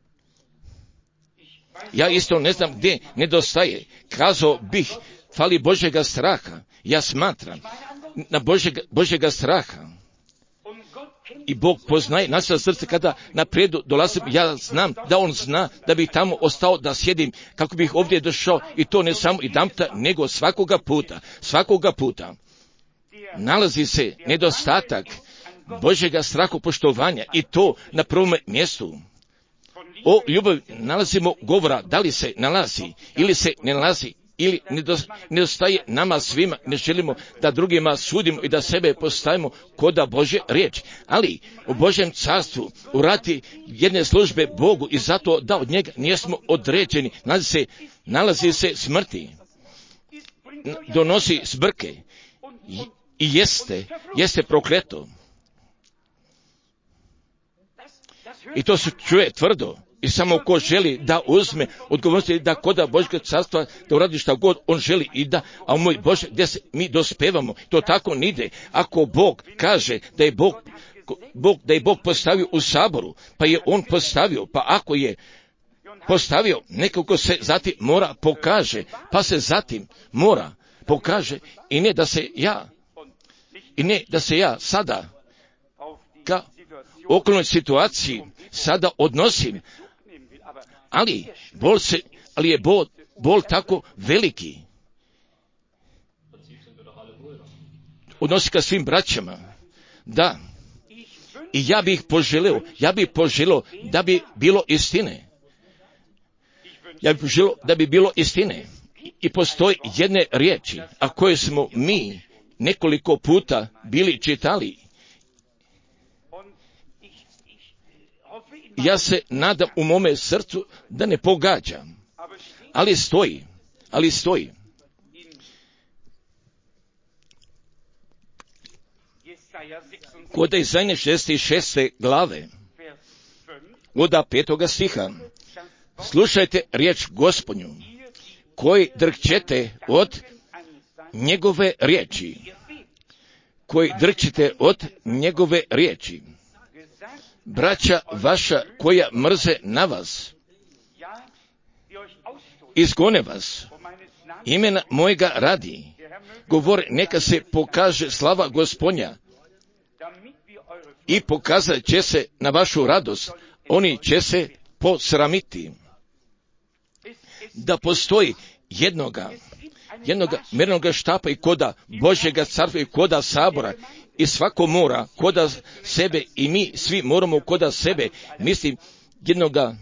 Ja isto ne znam gdje nedostaje. Kazao bih, fali Božjega straha. Ja smatram na Božjega straha. I Bog poznaje naše srce kada napredu dolazim. Ja znam da On zna da bih tamo ostao da sjedim kako bih ovdje došao i to ne samo jedanputa nego svakoga puta. Nalazi se nedostatak Božjega strahu poštovanja i to na prvom mjestu. O ljubavi nalazimo govora da li se nalazi ili se ne nalazi ili nedostaje nama svima. Ne želimo da drugima sudimo i da sebe postavimo koda Božje riječ. Ali u Božjem carstvu urati jedne službe Bogu i zato da od njega nismo određeni. Nalazi se smrti. Donosi zbrke. I jeste prokleto. I to se čuje tvrdo. I samo ko želi da uzme odgovornosti da koda Božjeg carstva da uradi šta god on želi i da, a moj Bože, gdje se mi dospevamo, to tako ne ide. Ako Bog kaže da je Bog postavio u saboru, pa je on postavio, pa ako je postavio, nekoliko se zatim mora pokaže, pa se zatim mora pokaže i ne da se ja sada ka okolnoj situaciji sada odnosim, ali je bol tako veliki. Odnosi ka svim braćama. Da. I ja bih poželio da bi bilo istine. I postoji jedne riječi, a koje smo mi nekoliko puta bili čitali. Ja se nadam u mome srcu da ne pogađam, ali stoji. Kod Izaije 66. glave, od 5. stiha, slušajte riječ Gospodnju, koji drhćete od njegove riječi, braća vaša koja mrze na vas, izgone vas, imena mojega radi, govore neka se pokaže slava Gospodnja i pokazat će se na vašu radost, oni će se posramiti. Da postoji jednoga mjernoga štapa i koda Božjega carstva i koda sabora, i svako mora koda sebe i mi svi moramo koda sebe, mislim, jednoga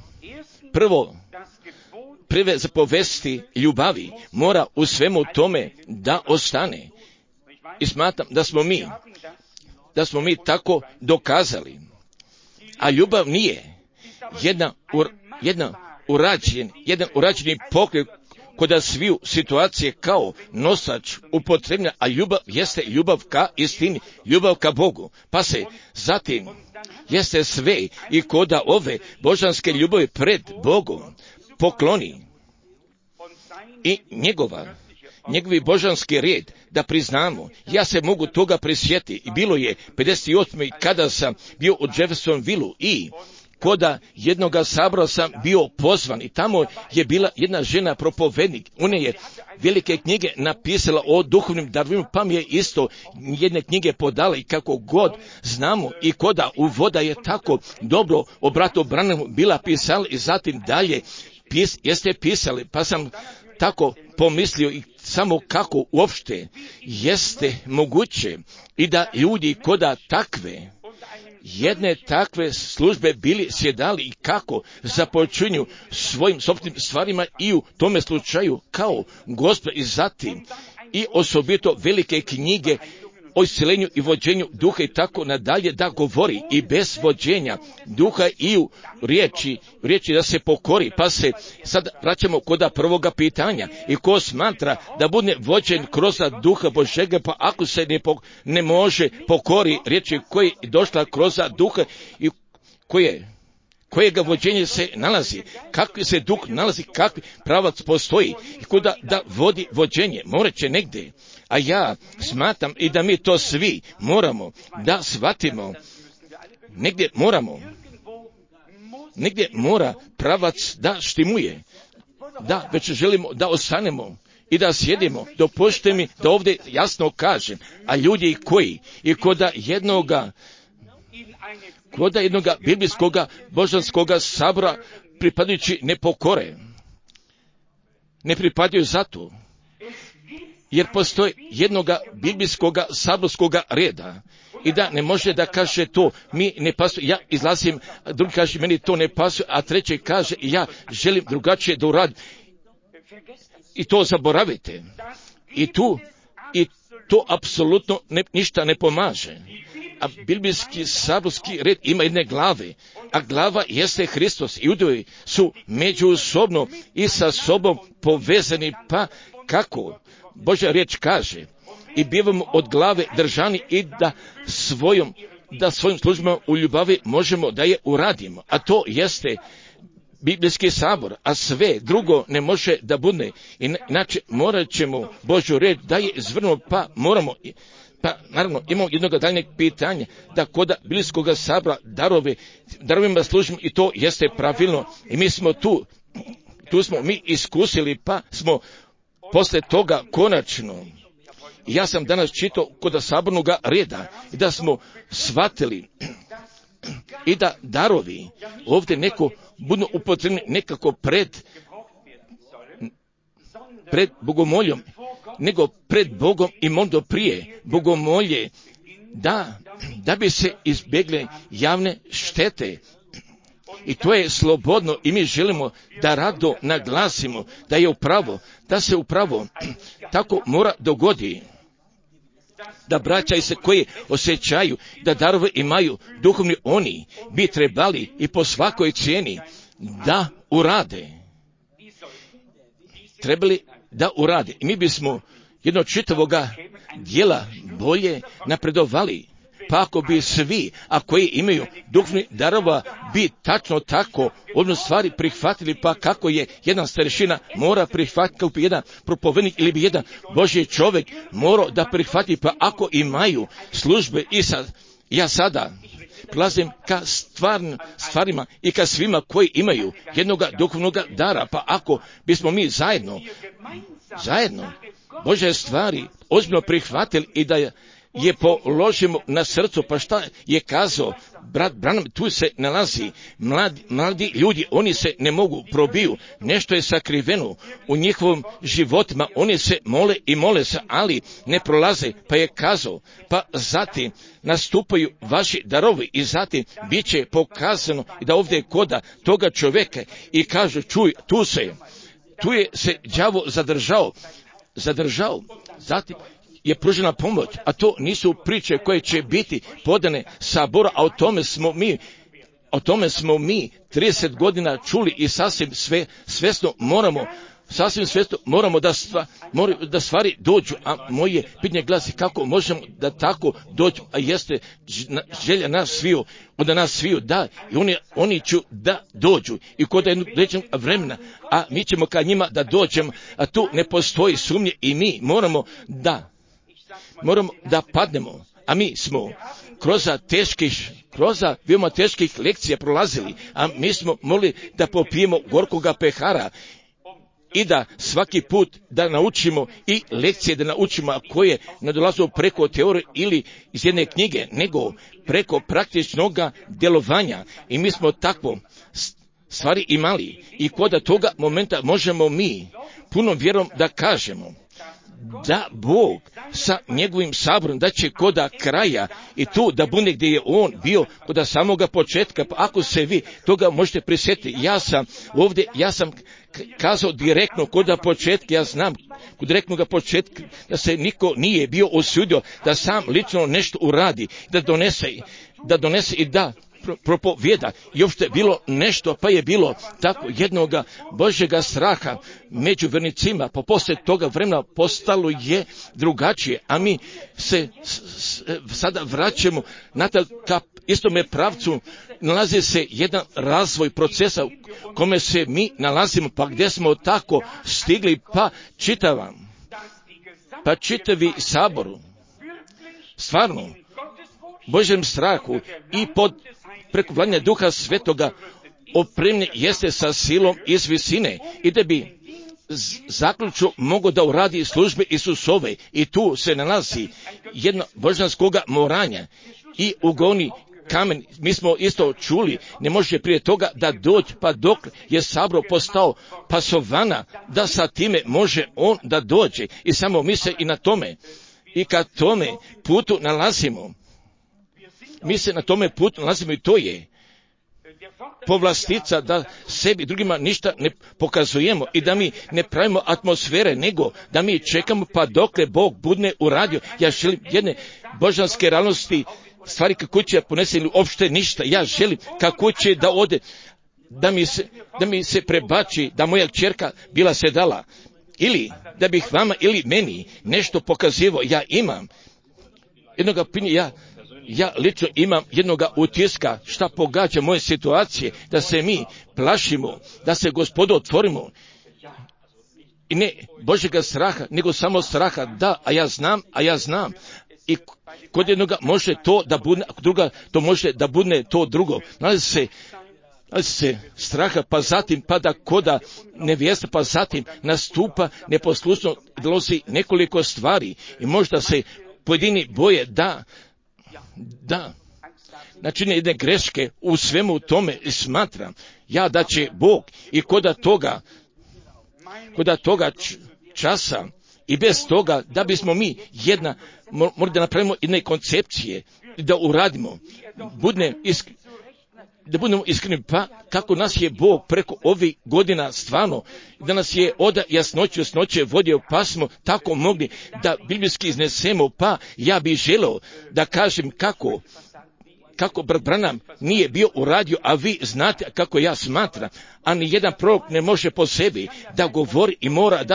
prve zapovesti ljubavi mora u svemu tome da ostane. I smatram da smo mi tako dokazali. A ljubav nije jedan urađeni pokret koda sviju situacije kao nosač upotrebna, a ljubav jeste ljubav ka istini, ljubav ka Bogu. Pa se zatim jeste sve i koda ove božanske ljubavi pred Bogom pokloni i njegovi božanski red da priznamo. Ja se mogu toga prisjetiti. I bilo je 58. kada sam bio u Jeffersonville i koda jednoga sabora sam bio pozvan i tamo je bila jedna žena propovednik. Ona je velike knjige napisala o duhovnim darovima, pa mi je isto jedne knjige podala i kako god znamo i koda uvoda je tako dobro o bratu Branhamu bila pisala i zatim dalje jeste pisali, pa sam tako pomislio i samo kako uopšte jeste moguće i da ljudi koda jedne takve službe bili sjedali i kako započinju svojim sopstvenim stvarima i u tome slučaju kao Gospod i zatim i osobito velike knjige o isceljenju i vođenju duha i tako nadalje da govori i bez vođenja duha i u riječi da se pokori. Pa se sad vraćamo kod prvoga pitanja i ko smatra da bude vođen kroz duha Božega, pa ako se ne može pokori riječi koja je došla kroz duha i kojega vođenje se nalazi, kakvi se duh nalazi, kakvi pravac postoji i kuda da vodi vođenje, morat će negdje. A ja smatram i da mi to svi moramo da shvatimo, negdje mora pravac da štimuje, da već želimo da ostanemo i da sjedimo. Dopustite mi da ovdje jasno kažem, a ljudi koji i koda jednoga biblijskoga božanskoga sabora pripadajući ne pokore, ne pripadaju zato, jer postoji jednoga biblijskoga saborskoga reda i da ne može da kaže to, mi ne pasuje, ja izlazim, drugi kaže meni to ne pasuje, a treći kaže ja želim drugačije da uradim. I to zaboravite. I to apsolutno ništa ne pomaže. A biblijski saborski red ima jedne glave, a glava jeste Hristos i udovi su međusobno i sa sobom povezani, pa kako Božja riječ kaže, i bivamo od glave držani i da svojim službama u ljubavi možemo da je uradimo, a to jeste biblijski sabor, a sve drugo ne može da bude. Inače morat ćemo Božju riječ da je izvrnuo, pa moramo. Pa naravno imamo jednog daljnjeg pitanja, da kod biblijskog sabora darovima služimo i to jeste pravilno. I mi smo tu smo mi iskusili, pa smo posle toga konačno. Ja sam danas čitao kod sabornog reda i da smo shvatili i da darovi ovdje neko budu upotrebni nekako pred bogomoljom, nego pred Bogom i možda prije bogomolje, da bi se izbjegle javne štete I to je slobodno i mi želimo da rado naglasimo da je upravo, da se upravo tako mora dogodi. Da braća se koji osjećaju da darove imaju duhovni, oni bi trebali i po svakoj cijeni da urade. Trebali da urade. I mi bismo jedno čitavoga dijela bolje napredovali. Pa ako bi svi, a koji imaju duhovni darova, bi tačno tako odnos stvari prihvatili, pa kako je jedan starešina mora prihvatiti, kako bi jedan propovednik ili bi jedan Božji čovjek morao da prihvati, pa ako imaju službe i sad, ja sada prilazim ka stvarima i ka svima koji imaju jednoga duhovnog dara, pa ako bismo mi zajedno Božje stvari ozbiljno prihvatili i da je položimo na srcu, pa šta je kazao brat Branham, tu se nalazi mladi ljudi, oni se ne mogu probiju, nešto je sakriveno u njihovom životima, oni se mole se, ali ne prolaze, pa je kazao, pa zatim nastupaju vaši darovi i zatim bit će pokazano i da ovdje koda toga čovjeka i kažu, čuj, tu je se đavo zadržao, zatim je pružena pomoć, a to nisu priče koje će biti podane Saboru, a o tome smo mi 30 godina čuli i sasvim svjesno moramo da stvari dođu, a moje pitanje glasi kako možemo da tako dođu, a jeste želja od nas sviju, da, i oni će da dođu i kod jednog vremena, a mi ćemo ka njima da dođemo, a tu ne postoji sumnje i mi moramo da padnemo, a mi smo kroz veoma teških lekcija prolazili, a mi smo mogli da popijemo gorkoga pehara i da svaki put da naučimo i lekcije da naučimo, a koje ne dolaze preko teorije ili iz jedne knjige, nego preko praktičnog djelovanja. I mi smo takvo stvari imali i kod toga momenta možemo mi punom vjerom da kažemo da Bog sa njegovim saborom da će koda kraja i tu da bude gdje je on bio koda samoga početka, pa ako se vi toga možete prisjetiti, ja sam kazao direktno koda početka, ja znam kod direktnog početka da se niko nije bio osudio da sam lično nešto uradi, da donese i da propovjeda i uopšte bilo nešto, pa je bilo tako jednoga Božjega straha među vernicima, pa poslije toga vremena postalo je drugačije, a mi se sada vraćamo na ka istome pravcu, nalazi se jedan razvoj procesa u kome se mi nalazimo, pa gdje smo tako stigli, pa čitavi saboru stvarno Božjem strahu i pod preko vladanja Duha Svetoga opremljen jeste sa silom iz visine i da bi zaključno mogo da uradi službe Isusove i tu se nalazi jedno božanskoga moranja i ugoni kamen. Mi smo isto čuli, ne može prije toga da dođe, pa dok je sabor postao pasovana, da sa time može on da dođe i samo mi se i na tome i kad tome putu nalazimo. Mi se na tome putu nalazimo i to je povlastica da sebi drugima ništa ne pokazujemo i da mi ne pravimo atmosfere, nego da mi čekamo pa dokle Bog budne uradio. Ja želim jedne božanske realnosti, stvari kako će ponese ili uopšte ništa. Ja želim kako će da ode, da mi se prebači, da moja kćerka bila se dala. Ili da bih vama ili meni nešto pokazivao. Ja imam jednoga pinja, ja lično imam jednoga utiska šta pogađa moje situacije, da se mi plašimo, da se Gospodu otvorimo. I ne Božjega straha, nego samo straha, da, a ja znam. I kod jednoga može to da bude, a druga to može da bude to drugo. Nalazi se straha, pa zatim pada koda nevjesta, pa zatim nastupa neposlušno, dolazi nekoliko stvari i možda se pojedini boje da načine jedne greške u svemu tome i smatram ja da će Bog i koda toga časa i bez toga da bismo mi morali da napravimo jedne koncepcije da uradimo da budemo iskreni, pa kako nas je Bog preko ovih godina stvarno, da nas je od jasnoće vodio, pa smo tako mogli da biblijski iznesemo, pa ja bih želeo da kažem kako brat Branham nije bio u radiju, a vi znate kako ja smatram, a ni jedan prorok ne može po sebi da govori i mora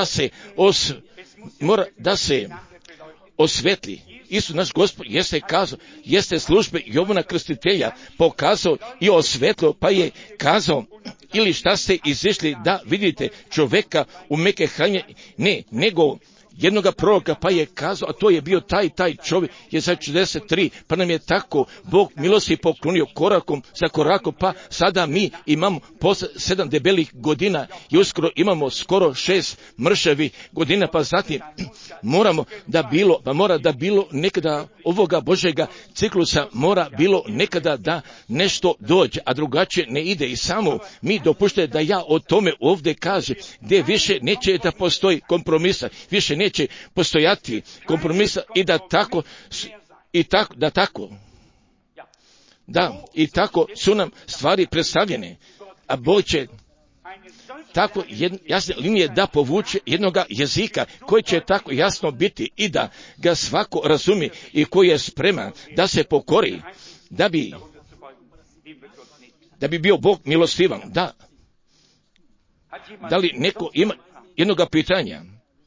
da se osvetli. Isus naš Gospod jeste kazao, jeste službe Jovana Krstitelja pokazao i osvetlio, pa je kazao, ili šta ste izišli da vidite čoveka u meke hranje, ne, nego jednoga proroka, pa je kazao, a to je bio taj čovjek, je za 43, pa nam je tako Bog milosti poklonio korakom za korakom, pa sada mi imamo posle 7 debelih godina i uskoro imamo skoro 6 mršavih godina, pa zatim mora da bilo nekada ovoga Božjega ciklusa, mora bilo nekada da nešto dođe, a drugačije ne ide i samo mi dopuštate da ja o tome ovdje kažem, gdje više neće da postoji kompromisa, više neće postojati kompromisa i i tako su nam stvari predstavljene, a Bog će tako jasne linije da povuče jednoga jezika koji će tako jasno biti i da ga svako razumi i koji je spreman da se pokori, da bi bio Bog milostivan. Da li neko ima jednoga pitanja?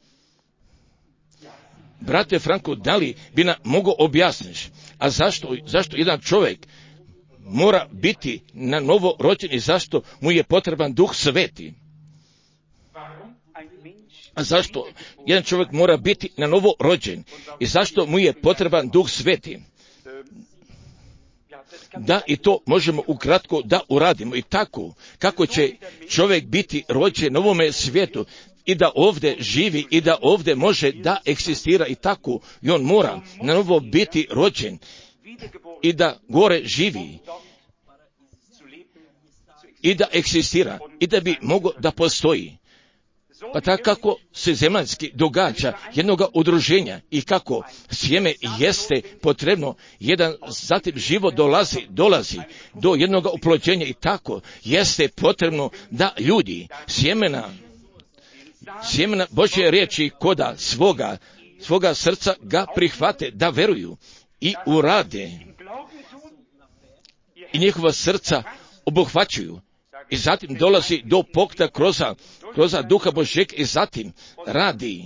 Brate Franko, da li bi nam mogao objasniš, a zašto jedan čovjek mora biti na novo rođen i zašto mu je potreban Duh Sveti? A zašto jedan čovjek mora biti na novo rođen i zašto mu je potreban Duh Sveti? Da, i to možemo ukratko da uradimo i tako, kako će čovjek biti rođen novome svijetu i da ovdje živi i da ovdje može da eksistira i tako, i on mora na novo biti rođen i da gore živi i da eksistira i da bi mogao da postoji. Pa tako kako se zemaljski događa jednoga udruženja i kako sjeme jeste potrebno, zatim život dolazi do jednoga oplođenja i tako jeste potrebno da ljudi sjemena Božje riječi koda svoga srca ga prihvate, da veruju i urade i njihova srca obuhvaćuju. I zatim dolazi do pokta kroz Duha Božjeg i zatim radi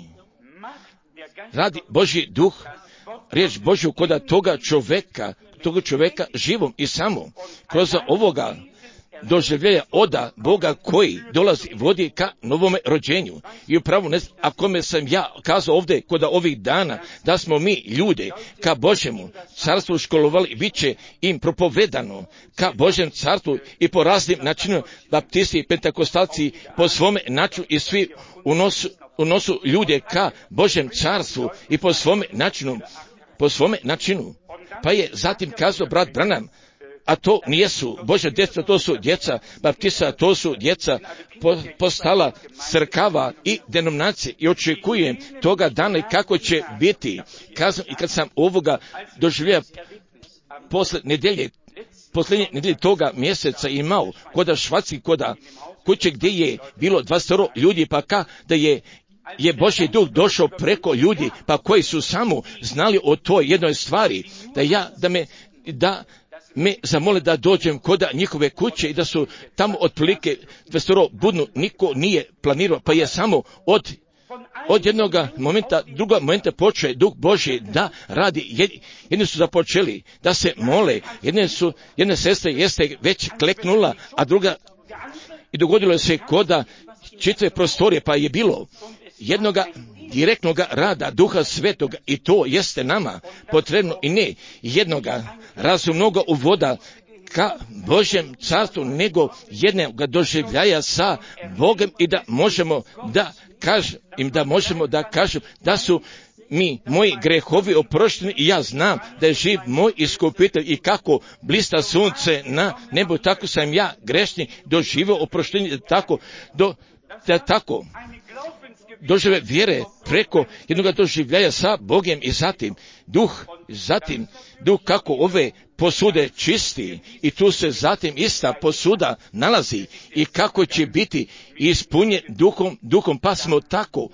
Božji Duh, riječ Božju koda toga čovjeka živom i samo kroz ovoga doživljenja oda Boga koji dolazi, vodi ka novome rođenju. I upravo a kome sam ja kazao ovdje kod ovih dana, da smo mi ljude ka Božjemu carstvu školovali, bit će im propovedano ka Božjem carstvu i po raznim načinima, baptisti i pentakostalci po svome načinu i svi unosu ljude ka Božjem carstvu i po svome načinu. Pa je zatim kazao brat Branham, a to nijesu Božja djeca, to su djeca baptista, to su djeca postala crkava i denominacije i očekujem toga dana i kako će biti. I kad sam ovoga doživio posljednje nedjelje toga mjeseca imao koda Švatski, koda kuće gdje je bilo 20 ljudi, pa da je Božji Duh došao preko ljudi, pa koji su samo znali o toj jednoj stvari, da me zamole da dođem koda njihove kuće i da su tamo otprilike 20 budnu, niko nije planirao, pa je samo od jednoga momenta, druga momenta počeo Duh Božji da radi. Jedni su započeli da se mole, jedna sestra jeste već kleknula, a druga i dogodilo se koda čitave prostorije, pa je bilo jednoga direktnoga rada Duha Svetoga i to jeste nama potrebno i ne jednoga razumnoga uvoda ka Božjem carstvu, nego jednog doživljaja sa Bogom i da možemo da kažem da su mi moji grehovi oprošteni i ja znam da je živ moj iskupitelj i kako blista sunce na nebu, tako sam ja grešni doživio oproštenje, tako dožive vjere preko jednog doživljaja sa Bogom i zatim duh kako ove posude čisti i tu se zatim ista posuda nalazi i kako će biti ispunjen duhom pa smo tako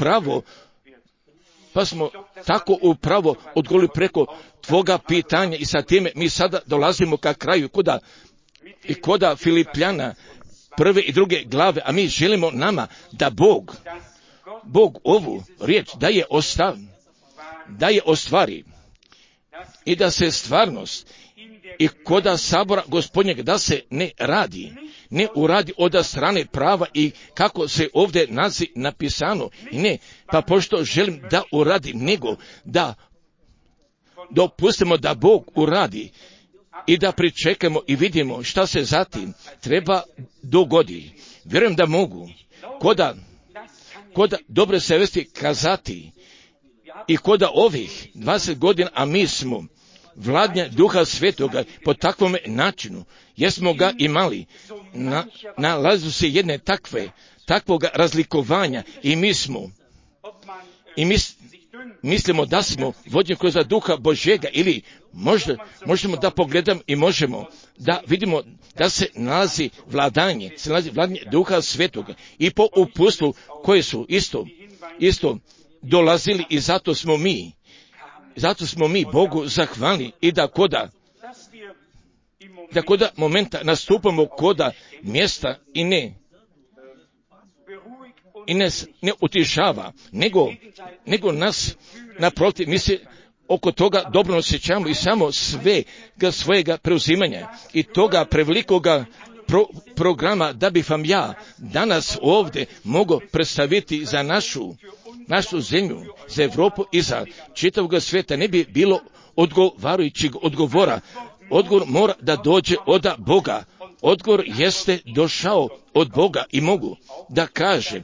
odgovorili preko tvoga pitanja i sa time mi sada dolazimo ka kraju koda Filipljana 1. i 2. glave, a mi želimo nama da Bog ovu riječ da je ostvari i da se stvarnost i koda sabora Gospodnjeg da se ne uradi od strane prava i kako se ovdje napisano i ne, pa pošto želim da uradi, nego da dopustimo da Bog uradi i da pričekamo i vidimo šta se zatim treba dogodi. Vjerujem da mogu koda dobre savjesti kazati i koda ovih 20 godina, a mi smo vladnja Duha Svetoga po takvom načinu, jesmo ga imali, nalazu se jedne takvog razlikovanja i mislimo da smo vođeni kroz Duha Božjega ili možemo da pogledamo i možemo da vidimo da se nalazi vladanje Duha Svetoga i po uputstvu koje su isto dolazili i zato smo mi Bogu zahvalni i da koda momenta nastupamo koda mjesta i nas ne utišava, nego nas naprotiv, mi se oko toga dobro osjećamo i samo svojega preuzimanja i toga prevelikoga programa da bih vam ja danas ovdje mogao predstaviti za našu zemlju, za Europu i za čitavog svijeta ne bi bilo odgovarajućeg odgovora. Odgovor mora da dođe od Boga. Odgovor jeste došao od Boga i mogu da kaže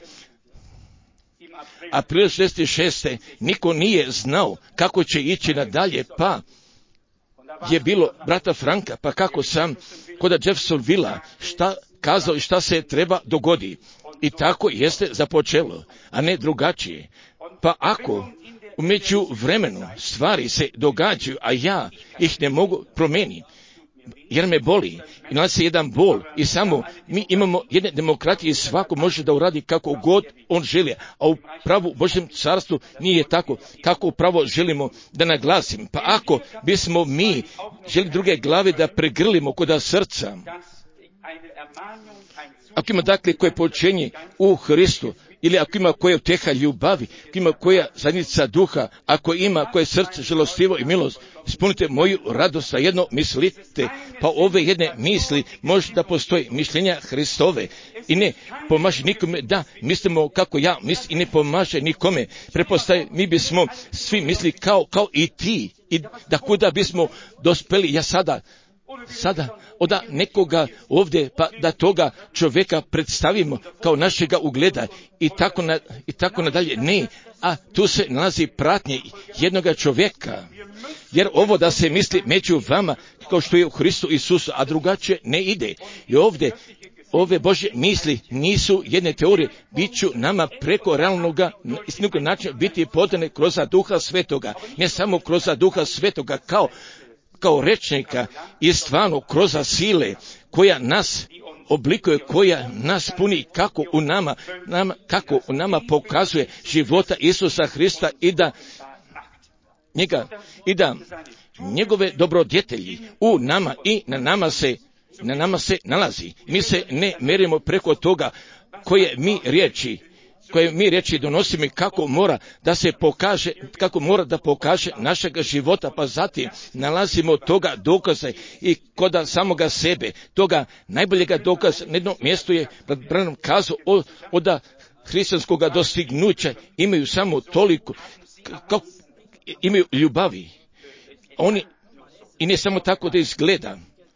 april 66. niko nije znao kako će ići nadalje, pa je bilo brata Franka, pa kako sam kod Jeffersonvilla šta kazao i šta se treba dogodi. I tako jeste započelo, a ne drugačije. Pa ako u međuvremenu stvari se događaju, a ja ih ne mogu promijeniti, jer me boli i nalazi se jedan bol i samo mi imamo jedne demokratije i svako može da uradi kako god on želi, a u pravu Božjem carstvu nije tako kako upravo želimo da naglasim. Pa ako bismo mi želi druge glave da pregrlimo kod srca, ako ima dakle koje poučenje u Hristu, ili ako ima koja utjeha ljubavi, ako ima koja zajednica duha, ako ima koje srce žalostivo i milost, ispunite moju radost, a jedno mislite, pa ove jedne misli može da postoji mišljenja Hristove i ne pomaže nikome da mislimo kako ja mislim i ne pomaže nikome. Prepostaje, mi bismo svi misli kao i ti i da kuda bismo dospeli, ja sada od nekoga ovdje, pa da toga čovjeka predstavimo kao našega ugleda i tako nadalje. Ne, a tu se nalazi pratnje jednoga čovjeka. Jer ovo da se misli među vama kao što je u Hristu Isusu, a drugačije ne ide. I ove Božje misli nisu jedne teorije, bit ću nama preko realnoga istinoga načina biti podane kroz Duha Svetoga. Ne samo kroz Duha Svetoga kao rečnika i stvarno kroz sile koja nas oblikuje, koja nas puni kako u nama pokazuje života Isusa Hrista i da njegove dobrodjetelji u nama i na nama se nalazi. Mi se ne merimo preko toga koje mi riječi donosimo i kako mora da pokaže našega života, pa zatim nalazimo toga dokaza i kod samoga sebe, toga najboljega dokaza. Na jednom mjestu je Branham kazao od hrišćanskoga dostignuća imaju samo toliko, imaju ljubavi. Oni, i ne samo tako da izgleda,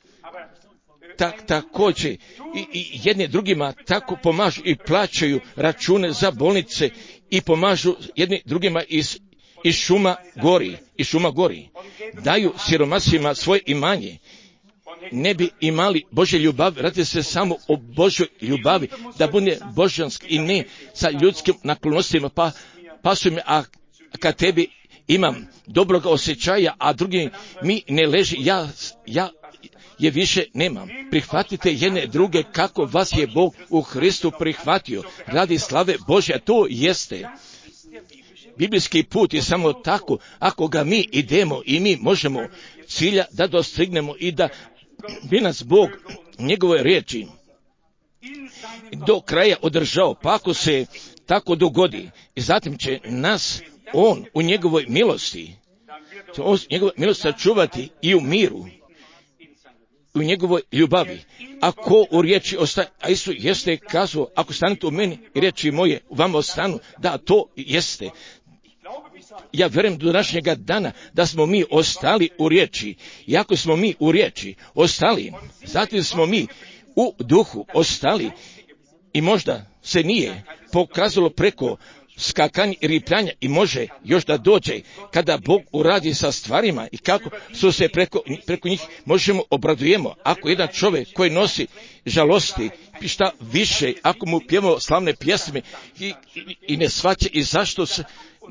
također i jedni drugima tako pomažu i plaćaju račune za bolnice i pomažu jedni drugima iz šuma gori. Daju siromasima svoje imanje ne bi imali Božje ljubavi, radi se samo o Božjoj ljubavi, da bude božanski i ne sa ljudskim naklonostima, pa su mi, a kad tebi imam dobrog osjećaja, a drugi mi ne leži, ja je više nemam. Prihvatite jedne druge kako vas je Bog u Hristu prihvatio, radi slave Božja, to jeste biblijski put i samo tako, ako ga mi idemo i mi možemo cilja da dostignemo i da bi nas Bog njegove riječi do kraja održao, pa ako se tako dogodi, i zatim će nas on u njegovoj milosti sačuvati i u miru, u njegovoj ljubavi. Ako u riječi ostaje, a Isus jeste kazao, ako stanete u meni i riječi moje u vama ostanu, da to jeste. Ja vjerujem do današnjega dana da smo mi ostali u riječi. I ako smo mi u riječi ostali, zatim smo mi u duhu ostali i možda se nije pokazalo preko skakanja i ripljanja i može još da dođe kada Bog uradi sa stvarima i kako su se preko njih možemo obradujemo. Ako jedan čovjek koji nosi žalosti, šta više, ako mu pjevamo slavne pjesme i ne shvaća i zašto se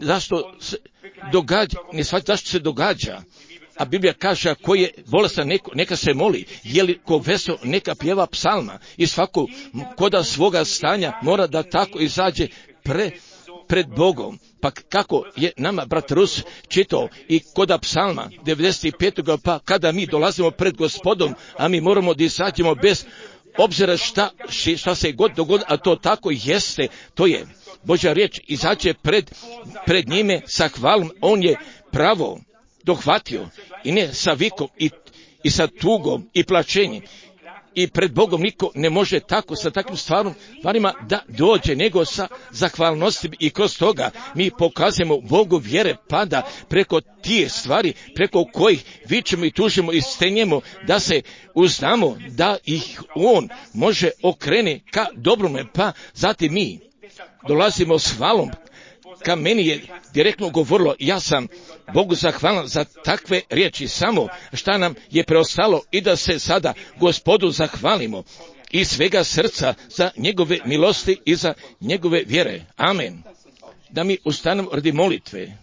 događa, ne shvaća zašto se događa. A Biblija kaže, ako je bolestan neka se moli, je li ko vesel neka pjeva psalma i svako koda svoga stanja mora da tako izađe pred Bogom. Pa kako je nama brat Rus čitao i koda psalma 95. pa kada mi dolazimo pred Gospodom, a mi moramo da izađemo bez obzira šta se god dogodi, a to tako jeste, to je Božja riječ, izađe pred njime sa hvalom, on je pravo dohvatio i ne sa vikom i sa tugom i plačenjem. I pred Bogom niko ne može tako sa takvim stvarima da dođe, nego sa zahvalnostima i kroz toga mi pokazujemo Bogu vjere pada preko tih stvari, preko kojih vičemo i tužimo i stenjemo, da se uznamo da ih On može okrene ka dobrome, pa zatim mi dolazimo s hvalom. Ka meni je direktno govorilo, ja sam Bogu zahvalan za takve riječi, samo šta nam je preostalo i da se sada Gospodu zahvalimo iz svega srca za njegove milosti i za njegove vjere. Amen. Da mi ustanemo radi molitve.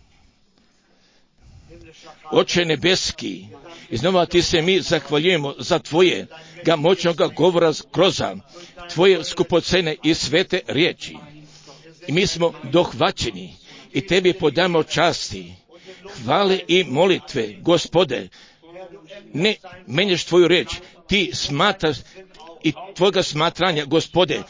Oče nebeski, iznova ti se mi zahvaljujemo za tvoje ga moćnoga govora kroz tvoje skupocene i svete riječi. I mi smo dohvaćeni i tebi podamo časti, hvale i molitve. Gospode, ne menjaš tvoju riječ, ti smatraš i tvojega smatranja, Gospode,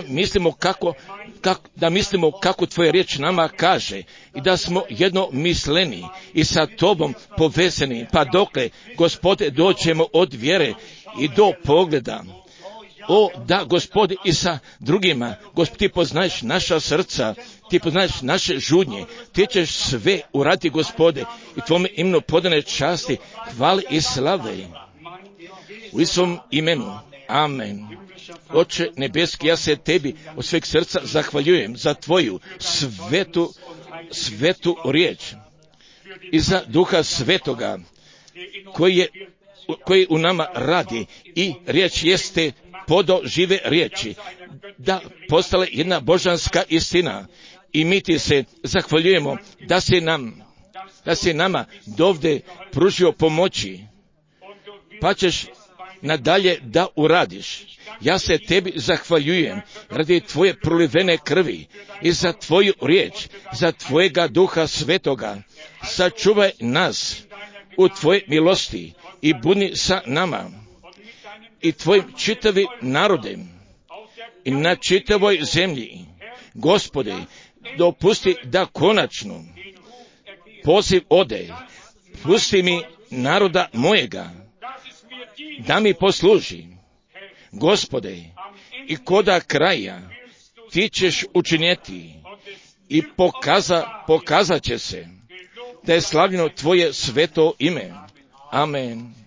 da mislimo kako tvoja riječ nama kaže i da smo jednomisleni i sa tobom povezani, pa dokle, Gospode, doćemo od vjere i do pogleda. O, da, Gospode, i sa drugima, Gospod, ti poznaješ naša srca, ti poznaješ naše žudnje, ti ćeš sve uraditi, Gospode, i tvome imenu podane časti, hvale i slave. U Isusovom imenu. Amen. Oče nebeski, ja se tebi od sveg srca zahvaljujem za tvoju svetu riječ i za Duha Svetoga koji u nama radi i riječ jeste podo žive riječi, da postale jedna božanska istina i mi ti se zahvaljujemo da si nama dovde pružio pomoći, pa ćeš nadalje da uradiš. Ja se tebi zahvaljujem radi tvoje prolivene krvi i za tvoju riječ, za tvojega Duha Svetoga. Sačuvaj nas u tvoje milosti i budi sa nama i tvojim čitavim narodem i na čitavoj zemlji. Gospode, dopusti da konačno poziv ode. Pusti mi naroda mojega da mi posluži. Gospode, i koda kraja ti ćeš učinjeti i pokazat će se da je slavljeno tvoje sveto ime. Amen.